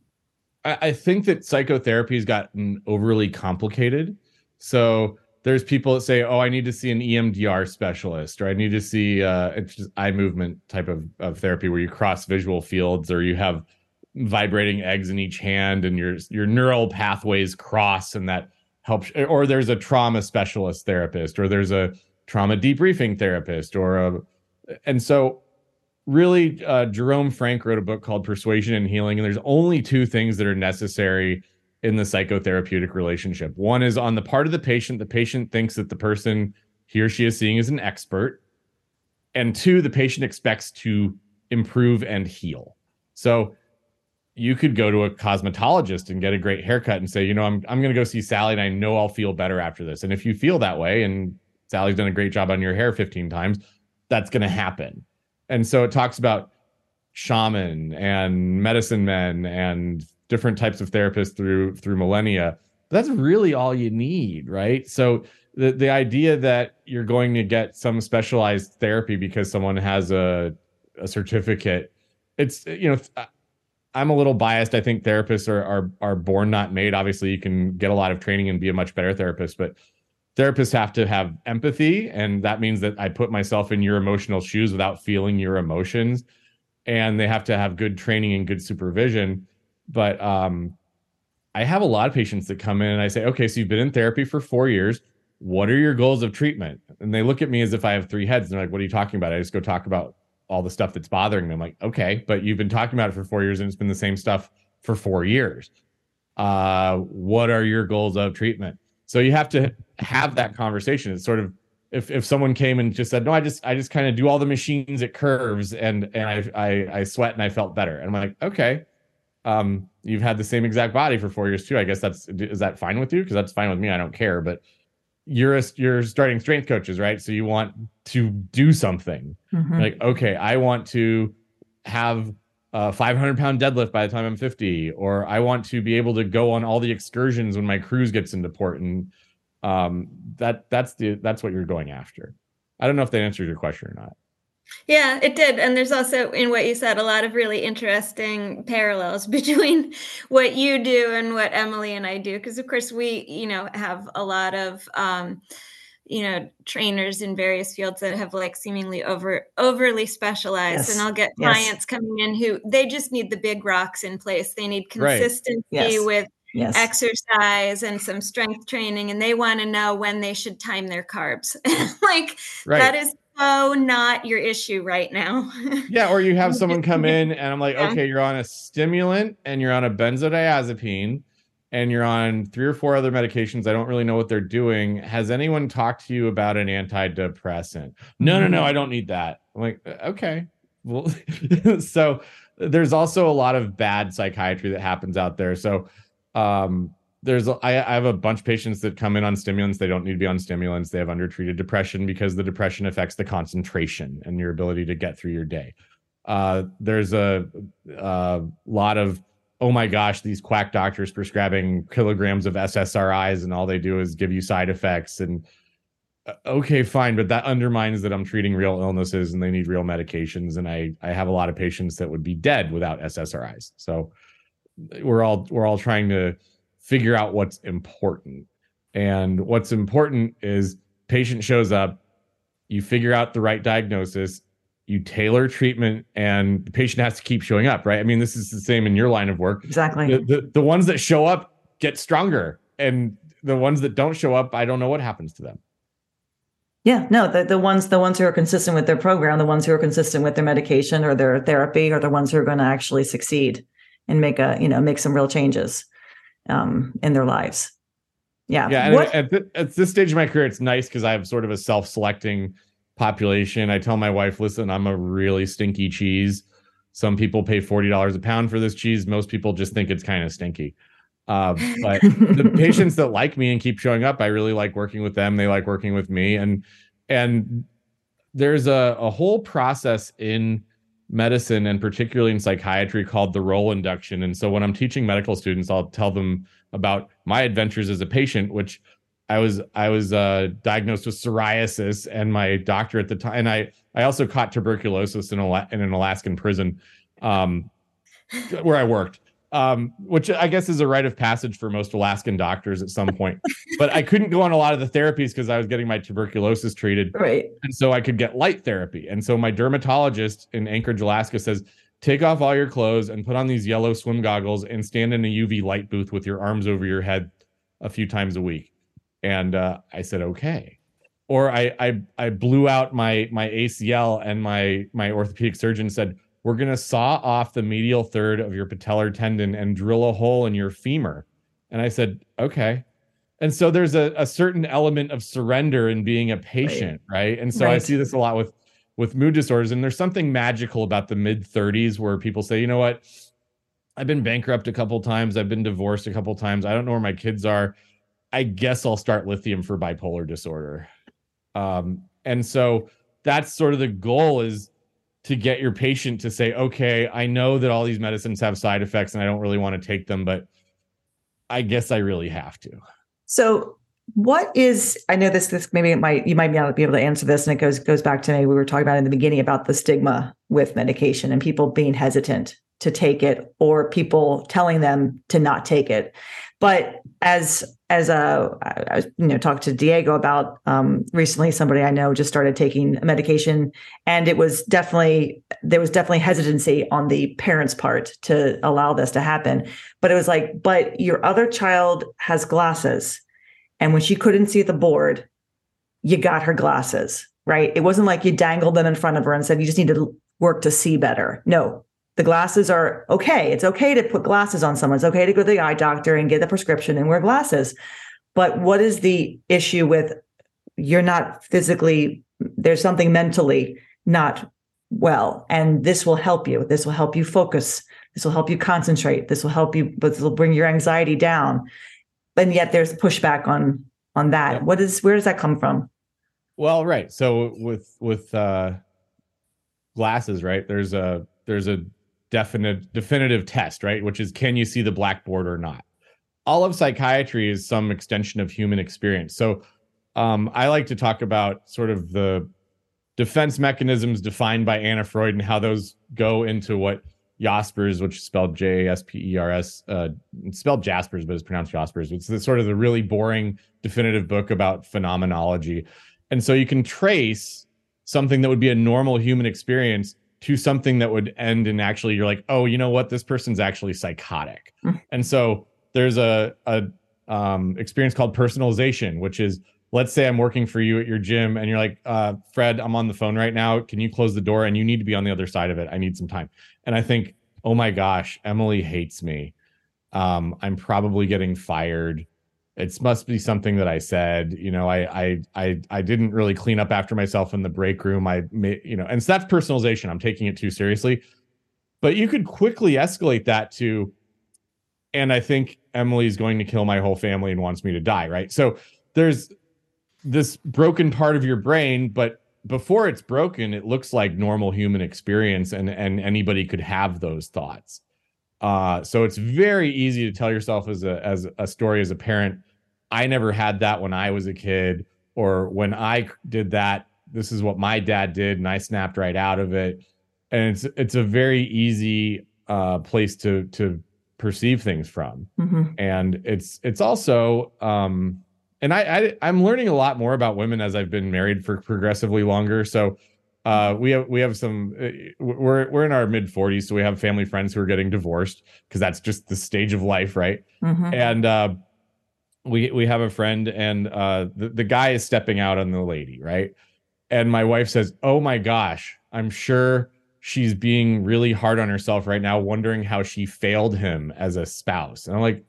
I, I think that psychotherapy has gotten overly complicated. So there's people that say, oh, I need to see an E M D R specialist, or I need to see uh, it's just eye movement type of, of therapy where you cross visual fields, or you have vibrating eggs in each hand and your, your neural pathways cross, and that helps. Or there's a trauma specialist therapist, or there's a trauma debriefing therapist, or a, and so really uh, Jerome Frank wrote a book called Persuasion and Healing. And there's only two things that are necessary in the psychotherapeutic relationship. One is on the part of the patient, the patient thinks that the person he or she is seeing is an expert. And two, the patient expects to improve and heal. So you could go to a cosmetologist and get a great haircut and say, you know, I'm I'm going to go see Sally and I know I'll feel better after this. And if you feel that way and Sally's done a great job on your hair fifteen times, that's going to happen. And so it talks about shaman and medicine men and different types of therapists through through millennia. But that's really all you need, right? So the the idea that you're going to get some specialized therapy because someone has a a certificate, it's, you know, I'm a little biased. I think therapists are are are born not made. Obviously, you can get a lot of training and be a much better therapist, but therapists have to have empathy, and that means that I put myself in your emotional shoes without feeling your emotions, and they have to have good training and good supervision. But um, I have a lot of patients that come in and I say, okay, so you've been in therapy for four years. What are your goals of treatment? And they look at me as if I have three heads. And they're like, what are you talking about? I just go talk about all the stuff that's bothering me. I'm like, okay, but you've been talking about it for four years and it's been the same stuff for four years. Uh, what are your goals of treatment? So you have to have that conversation. It's sort of, if if someone came and just said, no, I just I just kind of do all the machines at curves and and I, I I sweat and I felt better. And I'm like, okay, um, you've had the same exact body for four years too. I guess that's is that fine with you? Because that's fine with me. I don't care. But you're a, you're starting strength coaches, right? So you want to do something. Mm-hmm. Like, okay, I want to have a five hundred pound deadlift by the time I'm fifty, or I want to be able to go on all the excursions when my cruise gets into port. And um, that that's the that's what you're going after. I don't know if that answered your question or not. Yeah, it did. And there's also, in what you said, a lot of really interesting parallels between what you do and what Emily and I do. Because, of course, we, you know, have a lot of, um, you know, trainers in various fields that have like seemingly over overly specialized. Yes. And I'll get clients yes. coming in who they just need the big rocks in place. They need consistency right. yes. with yes. exercise and some strength training. And they want to know when they should time their carbs. like right. that is so not your issue right now. Yeah. Or you have someone come in and I'm like, yeah. okay, you're on a stimulant and you're on a benzodiazepine and you're on three or four other medications. I don't really know what they're doing. Has anyone talked to you about an antidepressant? No, no, no, I don't need that. I'm like, okay. Well, so there's also a lot of bad psychiatry that happens out there. So um, there's, I, I have a bunch of patients that come in on stimulants. They don't need to be on stimulants. They have undertreated depression because the depression affects the concentration and your ability to get through your day. Uh, there's a, a lot of, oh my gosh, these quack doctors prescribing kilograms of S S R Is and all they do is give you side effects. And uh, okay, fine. But that undermines that I'm treating real illnesses and they need real medications. And I, I have a lot of patients that would be dead without S S R Is. So we're all, we're all trying to figure out what's important. And what's important is patient shows up, you figure out the right diagnosis, you tailor treatment, and the patient has to keep showing up, right? I mean, this is the same in your line of work. Exactly. The, the, the ones that show up get stronger, and the ones that don't show up, I don't know what happens to them. Yeah, no, the, the ones the ones who are consistent with their program, the ones who are consistent with their medication or their therapy, are the ones who are going to actually succeed and make a you know make some real changes um, in their lives. Yeah. Yeah. And at, th- at this stage of my career, it's nice because I have sort of a self-selecting population. I tell my wife, listen, I'm a really stinky cheese. Some people pay forty dollars a pound for this cheese. Most people just think it's kind of stinky. Uh, but the patients that like me and keep showing up, I really like working with them. They like working with me. And, and there's a, a whole process in medicine and particularly in psychiatry called the role induction. And so when I'm teaching medical students, I'll tell them about my adventures as a patient, which I was I was uh, diagnosed with psoriasis, and my doctor at the time, and I I also caught tuberculosis in a in an Alaskan prison, um, where I worked, um, which I guess is a rite of passage for most Alaskan doctors at some point. But I couldn't go on a lot of the therapies because I was getting my tuberculosis treated, right? And so I could get light therapy. And so my dermatologist in Anchorage, Alaska, says, take off all your clothes and put on these yellow swim goggles and stand in a U V light booth with your arms over your head a few times a week. And uh, I said, okay. Or I, I I blew out my my A C L, and my my orthopedic surgeon said, we're going to saw off the medial third of your patellar tendon and drill a hole in your femur. And I said, okay. And so there's a, a certain element of surrender in being a patient, right? right? And so right. I see this a lot with, with mood disorders. And there's something magical about the mid thirties where people say, you know what? I've been bankrupt a couple times. I've been divorced a couple times. I don't know where my kids are. I guess I'll start lithium for bipolar disorder. Um, and so that's sort of the goal, is to get your patient to say, okay, I know that all these medicines have side effects and I don't really want to take them, but I guess I really have to. So what is, I know this, this maybe it might, you might not be able to answer this, and it goes, goes back to maybe we were talking about in the beginning about the stigma with medication and people being hesitant to take it, or people telling them to not take it. But as as a, I, you know, talked to Diego about um, recently, somebody I know just started taking medication, and it was definitely, there was definitely hesitancy on the parents' part to allow this to happen. But it was like, but your other child has glasses, and when she couldn't see the board, you got her glasses, right? It wasn't like you dangled them in front of her and said, you just need to work to see better. No. The glasses are okay. It's okay to put glasses on someone. It's okay to go to the eye doctor and get the prescription and wear glasses. But what is the issue with you're not physically, there's something mentally not well, and this will help you. This will help you focus. This will help you concentrate. This will help you, but this will bring your anxiety down. And yet there's pushback on on that. Yep. What is, where does that come from? Well, right. So with with uh, glasses, right? There's a there's a definite definitive test, right? Which is, can you see the blackboard or not? All of psychiatry is some extension of human experience. So um, I like to talk about sort of the defense mechanisms defined by Anna Freud and how those go into what Jaspers, which is spelled J A S P E R S, uh, it's spelled Jaspers, but it's pronounced Jaspers. It's the, sort of the really boring definitive book about phenomenology. And so you can trace something that would be a normal human experience to something that would end in actually, you're like, oh, you know what? This person's actually psychotic. Mm. And so there's a, a um, experience called personalization, which is, let's say I'm working for you at your gym and you're like, uh, Fred, I'm on the phone right now. Can you close the door? And you need to be on the other side of it. I need some time. And I think, oh my gosh, Emily hates me. Um, I'm probably getting fired. It must be something that I said. You know, I I I I didn't really clean up after myself in the break room. I may, you know, and so that's personalization. I'm taking it too seriously. But you could quickly escalate that to, and I think Emily's going to kill my whole family and wants me to die, right? So there's this broken part of your brain, but before it's broken, it looks like normal human experience, and and anybody could have those thoughts. Uh, so it's very easy to tell yourself as a as a story as a parent, I never had that when I was a kid, or when I did that, this is what my dad did, and I snapped right out of it. And it's it's a very easy uh, place to to perceive things from, mm-hmm. and it's it's also. Um, And I, I, I'm learning a lot more about women as I've been married for progressively longer. So uh, we have we have some. We're we're in our mid forties, so we have family friends who are getting divorced because that's just the stage of life, right? Mm-hmm. And uh, we we have a friend, and uh, the the guy is stepping out on the lady, right? And my wife says, "Oh my gosh, I'm sure she's being really hard on herself right now, wondering how she failed him as a spouse." And I'm like,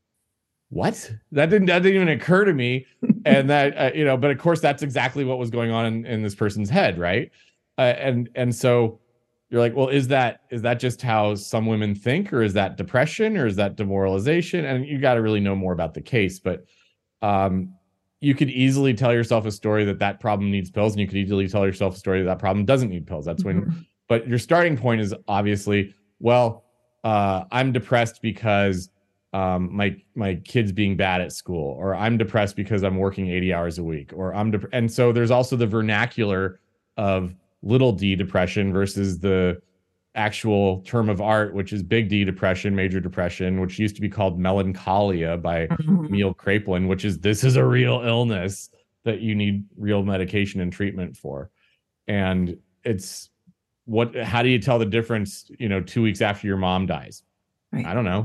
what? That didn't that didn't even occur to me. And that, uh, you know, but of course, that's exactly what was going on in, in this person's head, right? Uh, and and so you're like, well, is that is that just how some women think, or is that depression, or is that demoralization? And you got to really know more about the case. But um, you could easily tell yourself a story that that problem needs pills, and you could easily tell yourself a story that that problem doesn't need pills. That's when. Mm-hmm. But your starting point is obviously, well, uh, I'm depressed because um my my kid's being bad at school, or I'm depressed because I'm working eighty hours a week, or I'm dep- and so there's also the vernacular of little d depression versus the actual term of art, which is big D depression, major depression, which used to be called melancholia by mm-hmm. Emil Kraepelin, which is this is a real illness that you need real medication and treatment for. And it's what how do you tell the difference, you know, two weeks after your mom dies? Right. I don't know.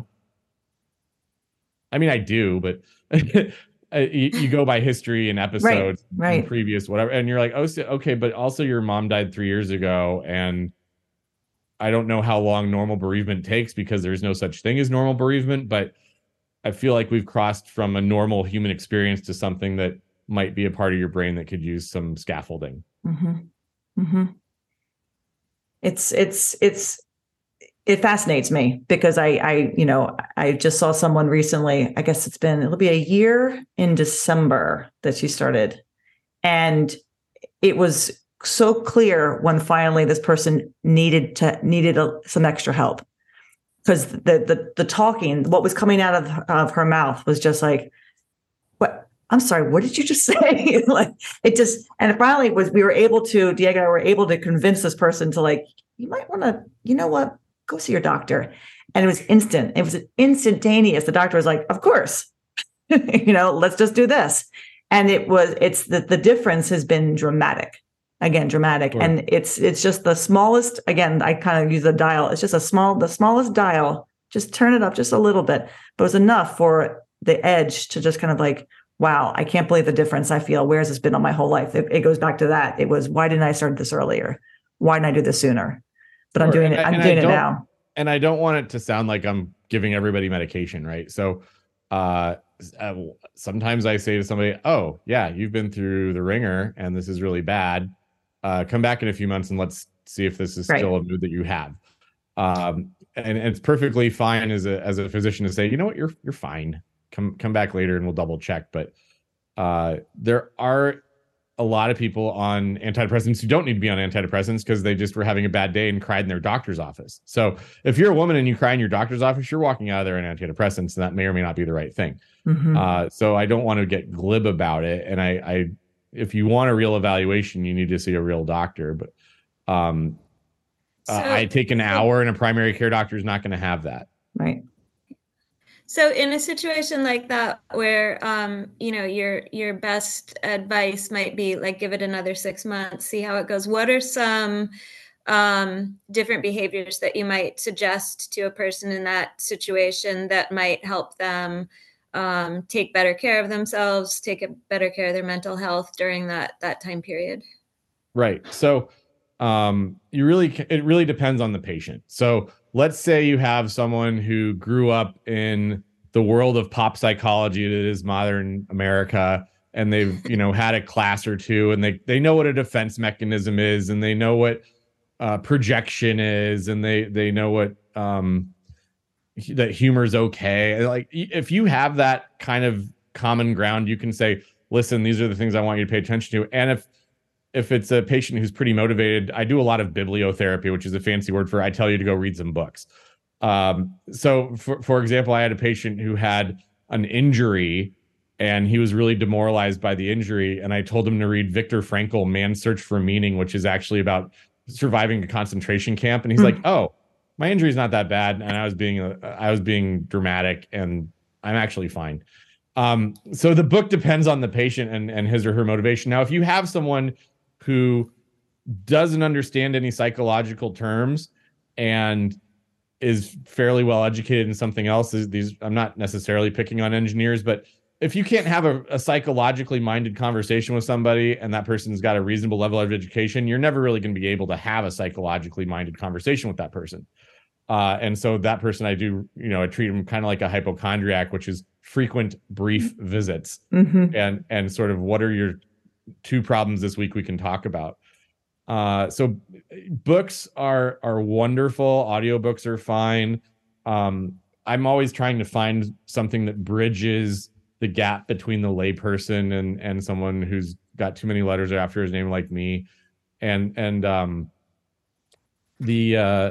I mean, I do, but you, you go by history and episodes, right, right. and previous whatever, and you're like, oh, so, okay, but also your mom died three years ago, and I don't know how long normal bereavement takes because there's no such thing as normal bereavement, but I feel like we've crossed from a normal human experience to something that might be a part of your brain that could use some scaffolding. Mm-hmm. Mm-hmm. It's it's it's. It fascinates me because I, I, you know, I just saw someone recently, I guess it's been, it'll be a year in December that she started. And it was so clear when finally this person needed to, needed a, some extra help, because the, the, the talking, what was coming out of, of her mouth was just like, what, I'm sorry, what did you just say? Like it just, and finally was, we were able to, Diego and I were able to convince this person to like, you might want to, you know what? Go see your doctor. And it was instant. It was instantaneous. The doctor was like, of course, you know, let's just do this. And it was, it's the, the difference has been dramatic, again, dramatic. Sure. And it's, it's just the smallest, again, I kind of use the dial. It's just a small, the smallest dial, just turn it up just a little bit, but it was enough for the edge to just kind of like, wow, I can't believe the difference I feel. Where has this been all my whole life? It, it goes back to that. It was, why didn't I start this earlier? Why didn't I do this sooner? But I'm doing it. I'm doing it now. And I don't want it to sound like I'm giving everybody medication, right? So uh, uh, sometimes I say to somebody, oh yeah, you've been through the ringer and this is really bad. Uh, come back in a few months and let's see if this is Right. still a mood that you have. Um, and, and it's perfectly fine as a, as a physician to say, you know what, you're, you're fine. Come, come back later and we'll double check. But uh, there are a lot of people on antidepressants who don't need to be on antidepressants because they just were having a bad day and cried in their doctor's office. So if you're a woman and you cry in your doctor's office, you're walking out of there on antidepressants, and that may or may not be the right thing. Mm-hmm. Uh, so I don't want to get glib about it. And I, I, if you want a real evaluation, you need to see a real doctor. But um, so, uh, I take an hour, and a primary care doctor is not going to have that. Right. So in a situation like that, where, um, you know, your your best advice might be like, give it another six months, see how it goes. What are some um, different behaviors that you might suggest to a person in that situation that might help them um, take better care of themselves, take a better care of their mental health during that that time period? Right. So um, you really, it really depends on the patient. So let's say you have someone who grew up in the world of pop psychology that is modern America, and they've, you know, had a class or two, and they, they know what a defense mechanism is, and they know what uh, projection is, and they, they know what, um, that humor is okay. Like, if you have that kind of common ground, you can say, listen, these are the things I want you to pay attention to. And if, if it's a patient who's pretty motivated, I do a lot of bibliotherapy, which is a fancy word for I tell you to go read some books. Um, so for, for example, I had a patient who had an injury and he was really demoralized by the injury. And I told him to read Viktor Frankl, Man's Search for Meaning, which is actually about surviving a concentration camp. And he's mm-hmm. like, oh, my injury is not that bad. And I was being, uh, I was being dramatic, and I'm actually fine. Um, so the book depends on the patient and, and his or her motivation. Now, if you have someone who doesn't understand any psychological terms and is fairly well educated in something else, these, I'm not necessarily picking on engineers, but if you can't have a, a psychologically minded conversation with somebody and that person's got a reasonable level of education, you're never really going to be able to have a psychologically minded conversation with that person. Uh, and so that person, I do, you know, I treat them kind of like a hypochondriac, which is frequent, brief visits, mm-hmm. and, and sort of, what are your two problems this week we can talk about? Uh, so books are, are wonderful. Audiobooks are fine. Um, I'm always trying to find something that bridges the gap between the layperson and, and someone who's got too many letters after his name, like me. And, and, um, the, uh,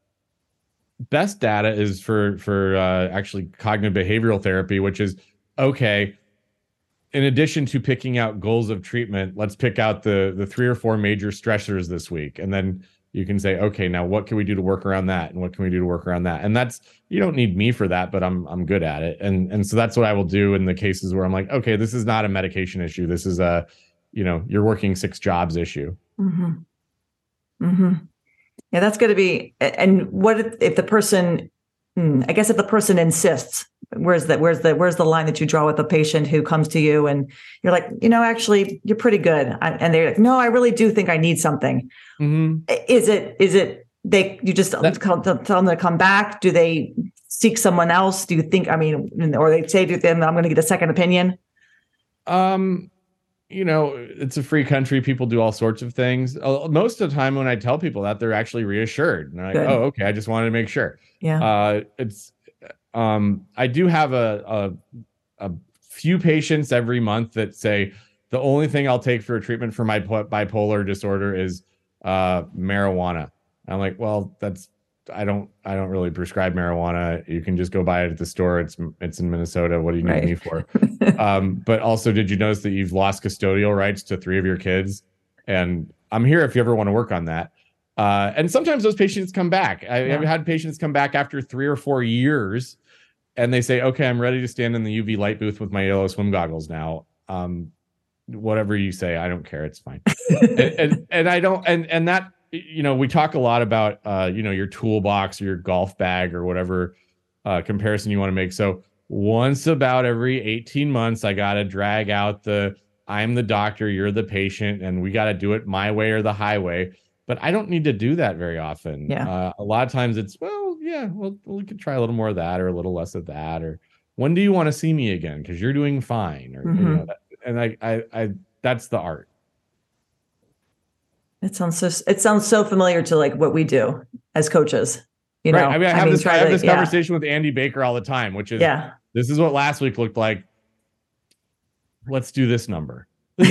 best data is for, for, uh, actually cognitive behavioral therapy, which is, okay, in addition to picking out goals of treatment, let's pick out the, the three or four major stressors this week. And then you can say, okay, now what can we do to work around that? And what can we do to work around that? And that's, you don't need me for that, but I'm, I'm good at it. And, and so that's what I will do in the cases where I'm like, okay, this is not a medication issue. This is a, you know, you're working six jobs issue. Mm-hmm. Mm-hmm. Yeah, that's going to be, and what if, if the person, hmm, I guess if the person insists, where's the, where's the, where's the line that you draw with a patient who comes to you and you're like, you know, actually you're pretty good. And they're like, no, I really do think I need something. Mm-hmm. Is it, is it, they, you just that, tell, tell them to come back? Do they seek someone else? Do you think, I mean, or they say to them, I'm going to get a second opinion? Um, you know, it's a free country. People do all sorts of things. Most of the time when I tell people that, they're actually reassured. And they're like, good. Oh, okay. I just wanted to make sure. Yeah. Uh, it's, um, I do have a, a, a few patients every month that say the only thing I'll take for a treatment for my bipolar disorder is, uh, marijuana. I'm like, well, that's, I don't, I don't really prescribe marijuana. You can just go buy it at the store. It's, it's in Minnesota. What do you need right. me for? um, but also, did you notice that you've lost custodial rights to three of your kids? And I'm here if you ever want to work on that. Uh, and sometimes those patients come back. I, yeah. I've had patients come back after three or four years and they say, okay, I'm ready to stand in the U V light booth with my yellow swim goggles now. Um, whatever you say, I don't care. It's fine. and, and, and I don't, and, and that, you know, we talk a lot about, uh, you know, your toolbox or your golf bag or whatever uh, comparison you want to make. So once about every eighteen months, I got to drag out the, I'm the doctor, you're the patient, and we got to do it my way or the highway. But I don't need to do that very often. Yeah. Uh, a lot of times it's, well, yeah, well, we could try a little more of that or a little less of that or when do you want to see me again? Because you're doing fine. Or, Mm-hmm. you know, and I, I, I, that's the art. It sounds so, it sounds so familiar to like what we do as coaches. You know, right. I mean, I have I mean, this, I have to, this yeah. conversation with Andy Baker all the time, which is, yeah. this is what last week looked like. Let's do this number.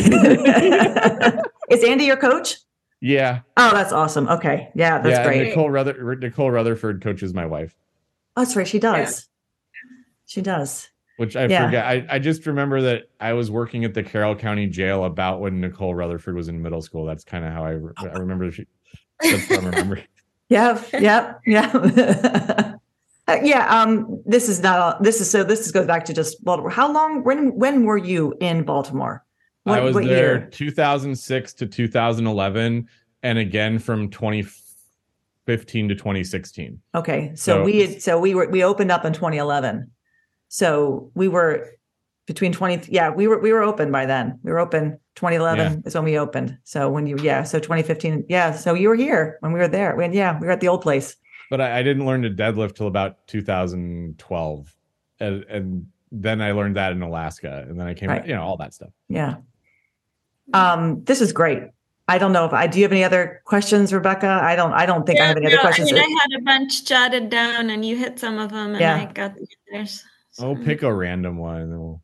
Is Andy your coach? Yeah. Oh, that's awesome. Okay. Yeah, that's yeah, great. Nicole Ruther- Nicole Rutherford coaches my wife. Oh, that's right. She does. Yeah. She does. Which I yeah. forget. I, I just remember that I was working at the Carroll County Jail about when Nicole Rutherford was in middle school. That's kind of how I, re- I remember. She, that's what I remember. Yeah. Yeah. Yeah. uh, yeah. Um. This is not. This is so. This goes back to just Baltimore. How long? When? When were you in Baltimore? What, I was what there year? two thousand six to two thousand eleven, and again from twenty fifteen to twenty sixteen. Okay, so, so we had, so we were we opened up in twenty eleven. So we were between twenty. Yeah, we were we were open by then. We were open. twenty eleven yeah. is when we opened. So when you yeah, so twenty fifteen. Yeah, so you were here when we were there. When yeah, we were at the old place. But I, I didn't learn to deadlift till about two thousand twelve, and, and then I learned that in Alaska, and then I came, right. you know, all that stuff. Yeah. Um, this is great. I don't know if I do you have any other questions, Rebecca? I don't I don't think yeah, I have any no, other questions. I mean, I had a bunch jotted down and you hit some of them and yeah. I got the others. So. Oh, pick a random one and then we'll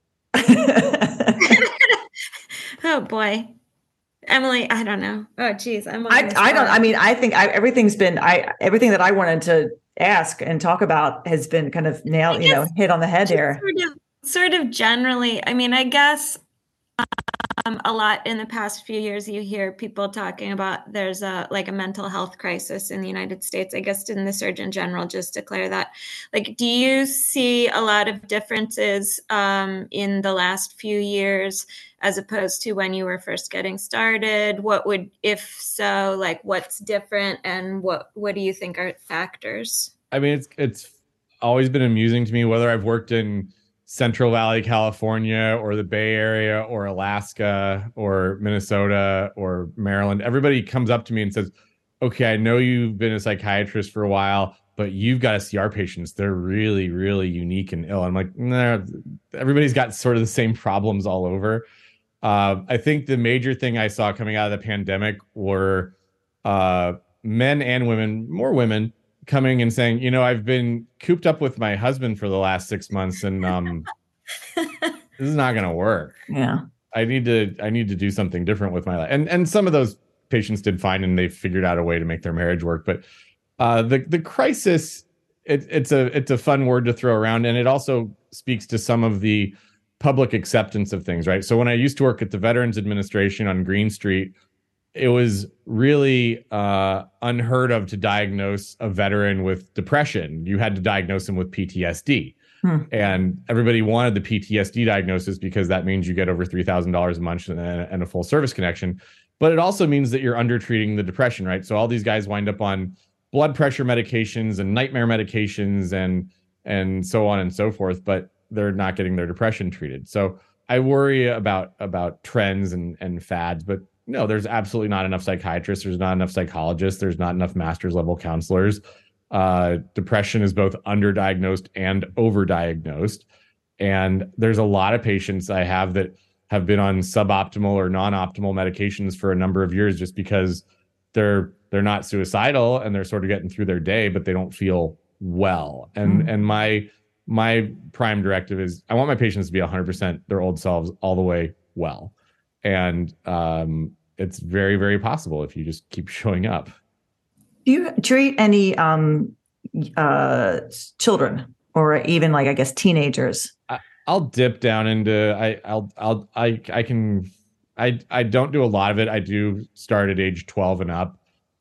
oh boy. Emily, I don't know. Oh geez. I'm I I don't I mean I think I everything's been I everything that I wanted to ask and talk about has been kind of nailed, you know, hit on the head here. Sort of, sort of generally, I mean, I guess Um, a lot in the past few years, you hear people talking about there's a like a mental health crisis in the United States. I guess didn't the Surgeon General just declare that? Like, do you see a lot of differences um, in the last few years as opposed to when you were first getting started? What would, if so, like what's different, and what what do you think are factors? I mean, it's it's always been amusing to me whether I've worked in Central Valley, California, or the Bay Area, or Alaska, or Minnesota, or Maryland. Everybody comes up to me and says, okay, I know you've been a psychiatrist for a while, but you've got to see our patients. They're really, really unique and ill. I'm like, nah, everybody's got sort of the same problems all over. Uh, I think the major thing I saw coming out of the pandemic were uh, men and women, more women, coming and saying, you know, I've been cooped up with my husband for the last six months and um, this is not going to work. Yeah. I need to, I need to do something different with my life. And, and some of those patients did fine and they figured out a way to make their marriage work. But uh, the, the crisis, it, it's a, it's a fun word to throw around. And it also speaks to some of the public acceptance of things, right? So when I used to work at the Veterans Administration on Green Street, it was really uh, unheard of to diagnose a veteran with depression. You had to diagnose him with P T S D. Hmm. And everybody wanted the P T S D diagnosis because that means you get over three thousand dollars a month and, and a full service connection. But it also means that you're undertreating the depression, right? So all these guys wind up on blood pressure medications and nightmare medications and and so on and so forth, but they're not getting their depression treated. So I worry about about trends and, and fads, but no, there's absolutely not enough psychiatrists. There's not enough psychologists. There's not enough master's level counselors. Uh, depression is both underdiagnosed and overdiagnosed. And there's a lot of patients I have that have been on suboptimal or non-optimal medications for a number of years just because they're they're not suicidal and they're sort of getting through their day, but they don't feel well. And mm-hmm. and my my prime directive is I want my patients to be one hundred percent their old selves all the way well. And um, it's very, very possible if you just keep showing up. Do you treat any um, uh, children or even like, I guess, teenagers? I, I'll dip down into, I, I'll, I'll, I, I can, I, I don't do a lot of it. I do start at age twelve and up.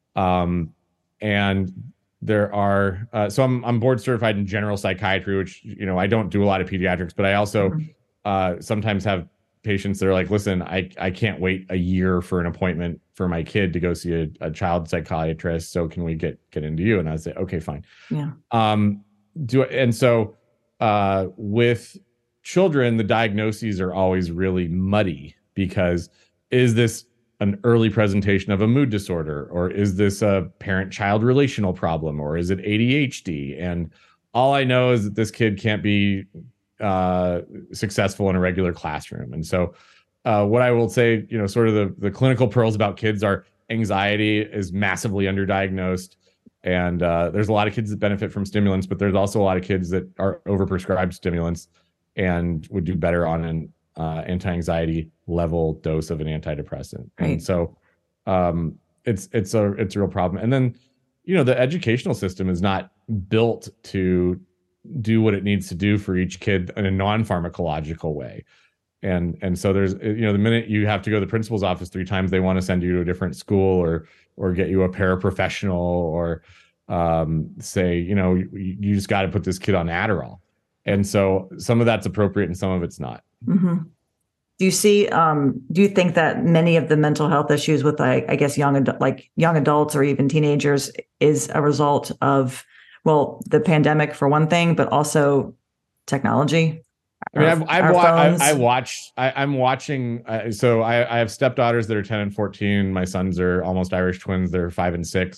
Um, and there are, uh, so I'm, I'm board certified in general psychiatry, which, you know, I don't do a lot of pediatrics, but I also mm-hmm. uh, sometimes have patients that are like, listen, I, I can't wait a year for an appointment for my kid to go see a, a child psychiatrist. So can we get, get into you? And I say, okay, fine. Yeah. Um, do And so uh, with children, the diagnoses are always really muddy because is this an early presentation of a mood disorder, or is this a parent-child relational problem, or is it A D H D? And all I know is that this kid can't be uh, successful in a regular classroom. And so uh, what I will say, you know, sort of the, the clinical pearls about kids are anxiety is massively underdiagnosed. And uh, there's a lot of kids that benefit from stimulants, but there's also a lot of kids that are overprescribed stimulants and would do better on an uh, anti-anxiety level dose of an antidepressant. Right. And so um, it's it's a it's a real problem. And then, you know, the educational system is not built to do what it needs to do for each kid in a non-pharmacological way. And and so there's, you know, the minute you have to go to the principal's office three times, they want to send you to a different school or or get you a paraprofessional or um, say, you know, you, you just got to put this kid on Adderall. And so some of that's appropriate and some of it's not. Mm-hmm. Do you see, um, do you think that many of the mental health issues with, like, I guess, young, ad- like young adults or even teenagers is a result of, well, the pandemic for one thing, but also technology? I mean, I've, I've wa- I, I watched, I, I'm watching. Uh, so I, I have stepdaughters that are ten and fourteen. My sons are almost Irish twins. They're five and six.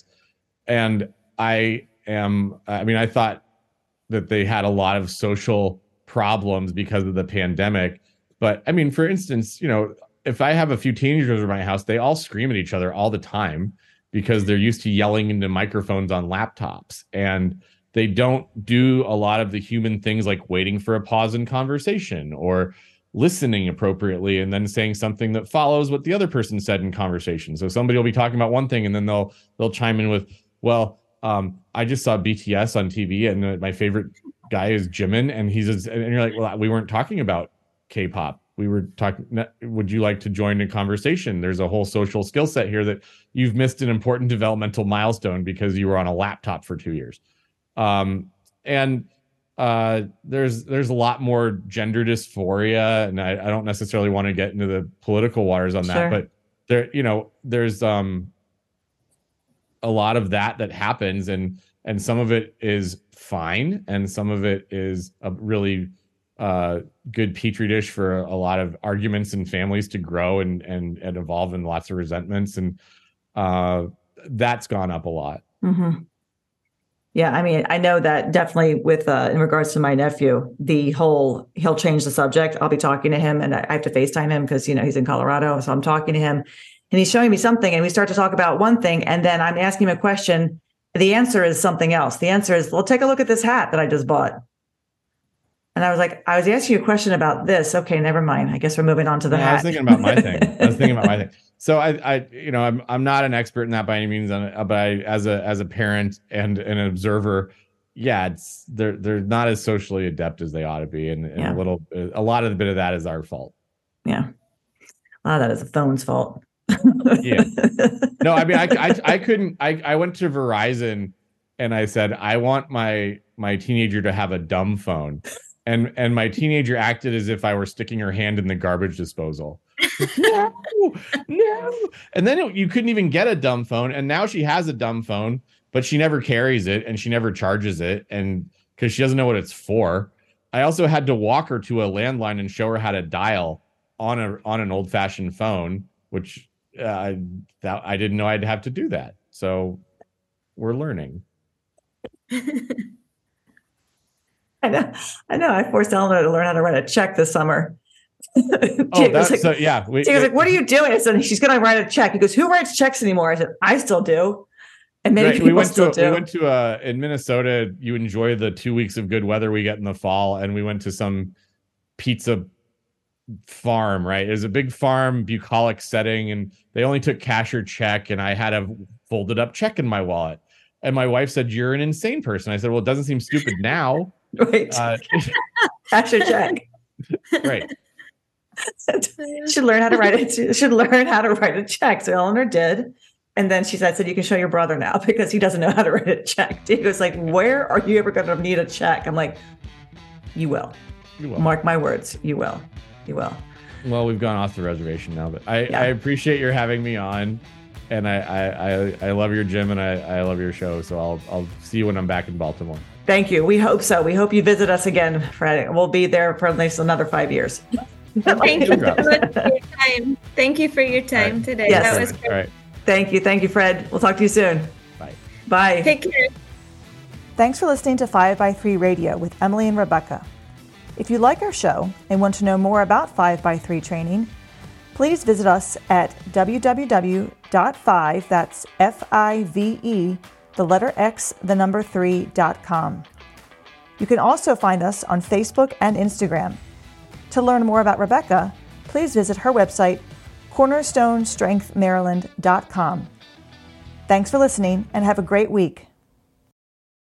And I am, I mean, I thought that they had a lot of social problems because of the pandemic. But I mean, for instance, you know, if I have a few teenagers in my house, they all scream at each other all the time because they're used to yelling into microphones on laptops. And they don't do a lot of the human things like waiting for a pause in conversation or listening appropriately and then saying something that follows what the other person said in conversation. So somebody will be talking about one thing and then they'll they'll chime in with, well, um, I just saw B T S on T V and uh, my favorite guy is Jimin, and he's a, and you're like, well, we weren't talking about K-pop. We were talking, would you like to join a conversation? There's a whole social skill set here that you've missed an important developmental milestone because you were on a laptop for two years. Um, and uh, there's there's a lot more gender dysphoria, and I, I don't necessarily want to get into the political waters on that, sure. But there, you know, there's um, a lot of that that happens, and and some of it is fine, and some of it is a really uh, good petri dish for a lot of arguments and families to grow and and and evolve in lots of resentments, and uh, that's gone up a lot. Mm-hmm. Yeah, I mean, I know that definitely with, uh, in regards to my nephew, the whole, he'll change the subject. I'll be talking to him and I have to FaceTime him because, you know, he's in Colorado. So I'm talking to him and he's showing me something and we start to talk about one thing. And then I'm asking him a question. The answer is something else. The answer is, well, take a look at this hat that I just bought. And I was like, I was asking you a question about this. Okay, never mind. I guess we're moving on to the yeah, hat. I was thinking about my thing. I was thinking about my thing. So I, I, you know, I'm I'm not an expert in that by any means, but I, as a as a parent and an observer, yeah, it's they're they're not as socially adept as they ought to be, and, and yeah. a little a lot of the bit of that is our fault. Yeah, a lot of that is the phone's fault. Yeah, no, I mean, I, I I couldn't. I I went to Verizon and I said I want my my teenager to have a dumb phone, and and my teenager acted as if I were sticking her hand in the garbage disposal. no, no. And then it, you couldn't even get a dumb phone. And now she has a dumb phone, but she never carries it and she never charges it. And because she doesn't know what it's for. I also had to walk her to a landline and show her how to dial on a on an old fashioned phone, which uh, that I didn't know I'd have to do that. So we're learning. I know. I know. I forced Eleanor to learn how to write a check this summer. oh, that's like, so, yeah. We, she was like, "What are you doing?" I said, "She's going to write a check." He goes, "Who writes checks anymore?" I said, "I still do." And many right, people we went still to, do. We went to uh, in Minnesota. You enjoy the two weeks of good weather we get in the fall, and we went to some pizza farm. Right, it was a big farm, bucolic setting, and they only took cash or check. And I had a folded up check in my wallet. And my wife said, "You're an insane person." I said, "Well, it doesn't seem stupid now." Right, uh, cash or check. Right. should learn how to write it. Should learn how to write a check. So Eleanor did, and then she said, "said You can show your brother now because he doesn't know how to write a check." Diego's like, "Where are you ever going to need a check?" I'm like, "You will. You will. Mark my words. You will. You will." Well, we've gone off the reservation now, but I, yeah. I appreciate your having me on, and I I, I, I love your gym and I, I love your show. So I'll I'll see you when I'm back in Baltimore. Thank you. We hope so. We hope you visit us again, Fred. We'll be there for at least another five years. Thank you so much for your time. Thank you for your time right. today. Yes. That was great. All right. Thank you. Thank you, Fred. We'll talk to you soon. Bye. Bye. Take care. Thanks for listening to five by three Radio with Emily and Rebecca. If you like our show and want to know more about five by three training, please visit us at w w w dot five, that's F I V E, the letter X, the number three dot com. You can also find us on Facebook and Instagram. To learn more about Rebecca, please visit her website, cornerstone strength maryland dot com. Thanks for listening and have a great week.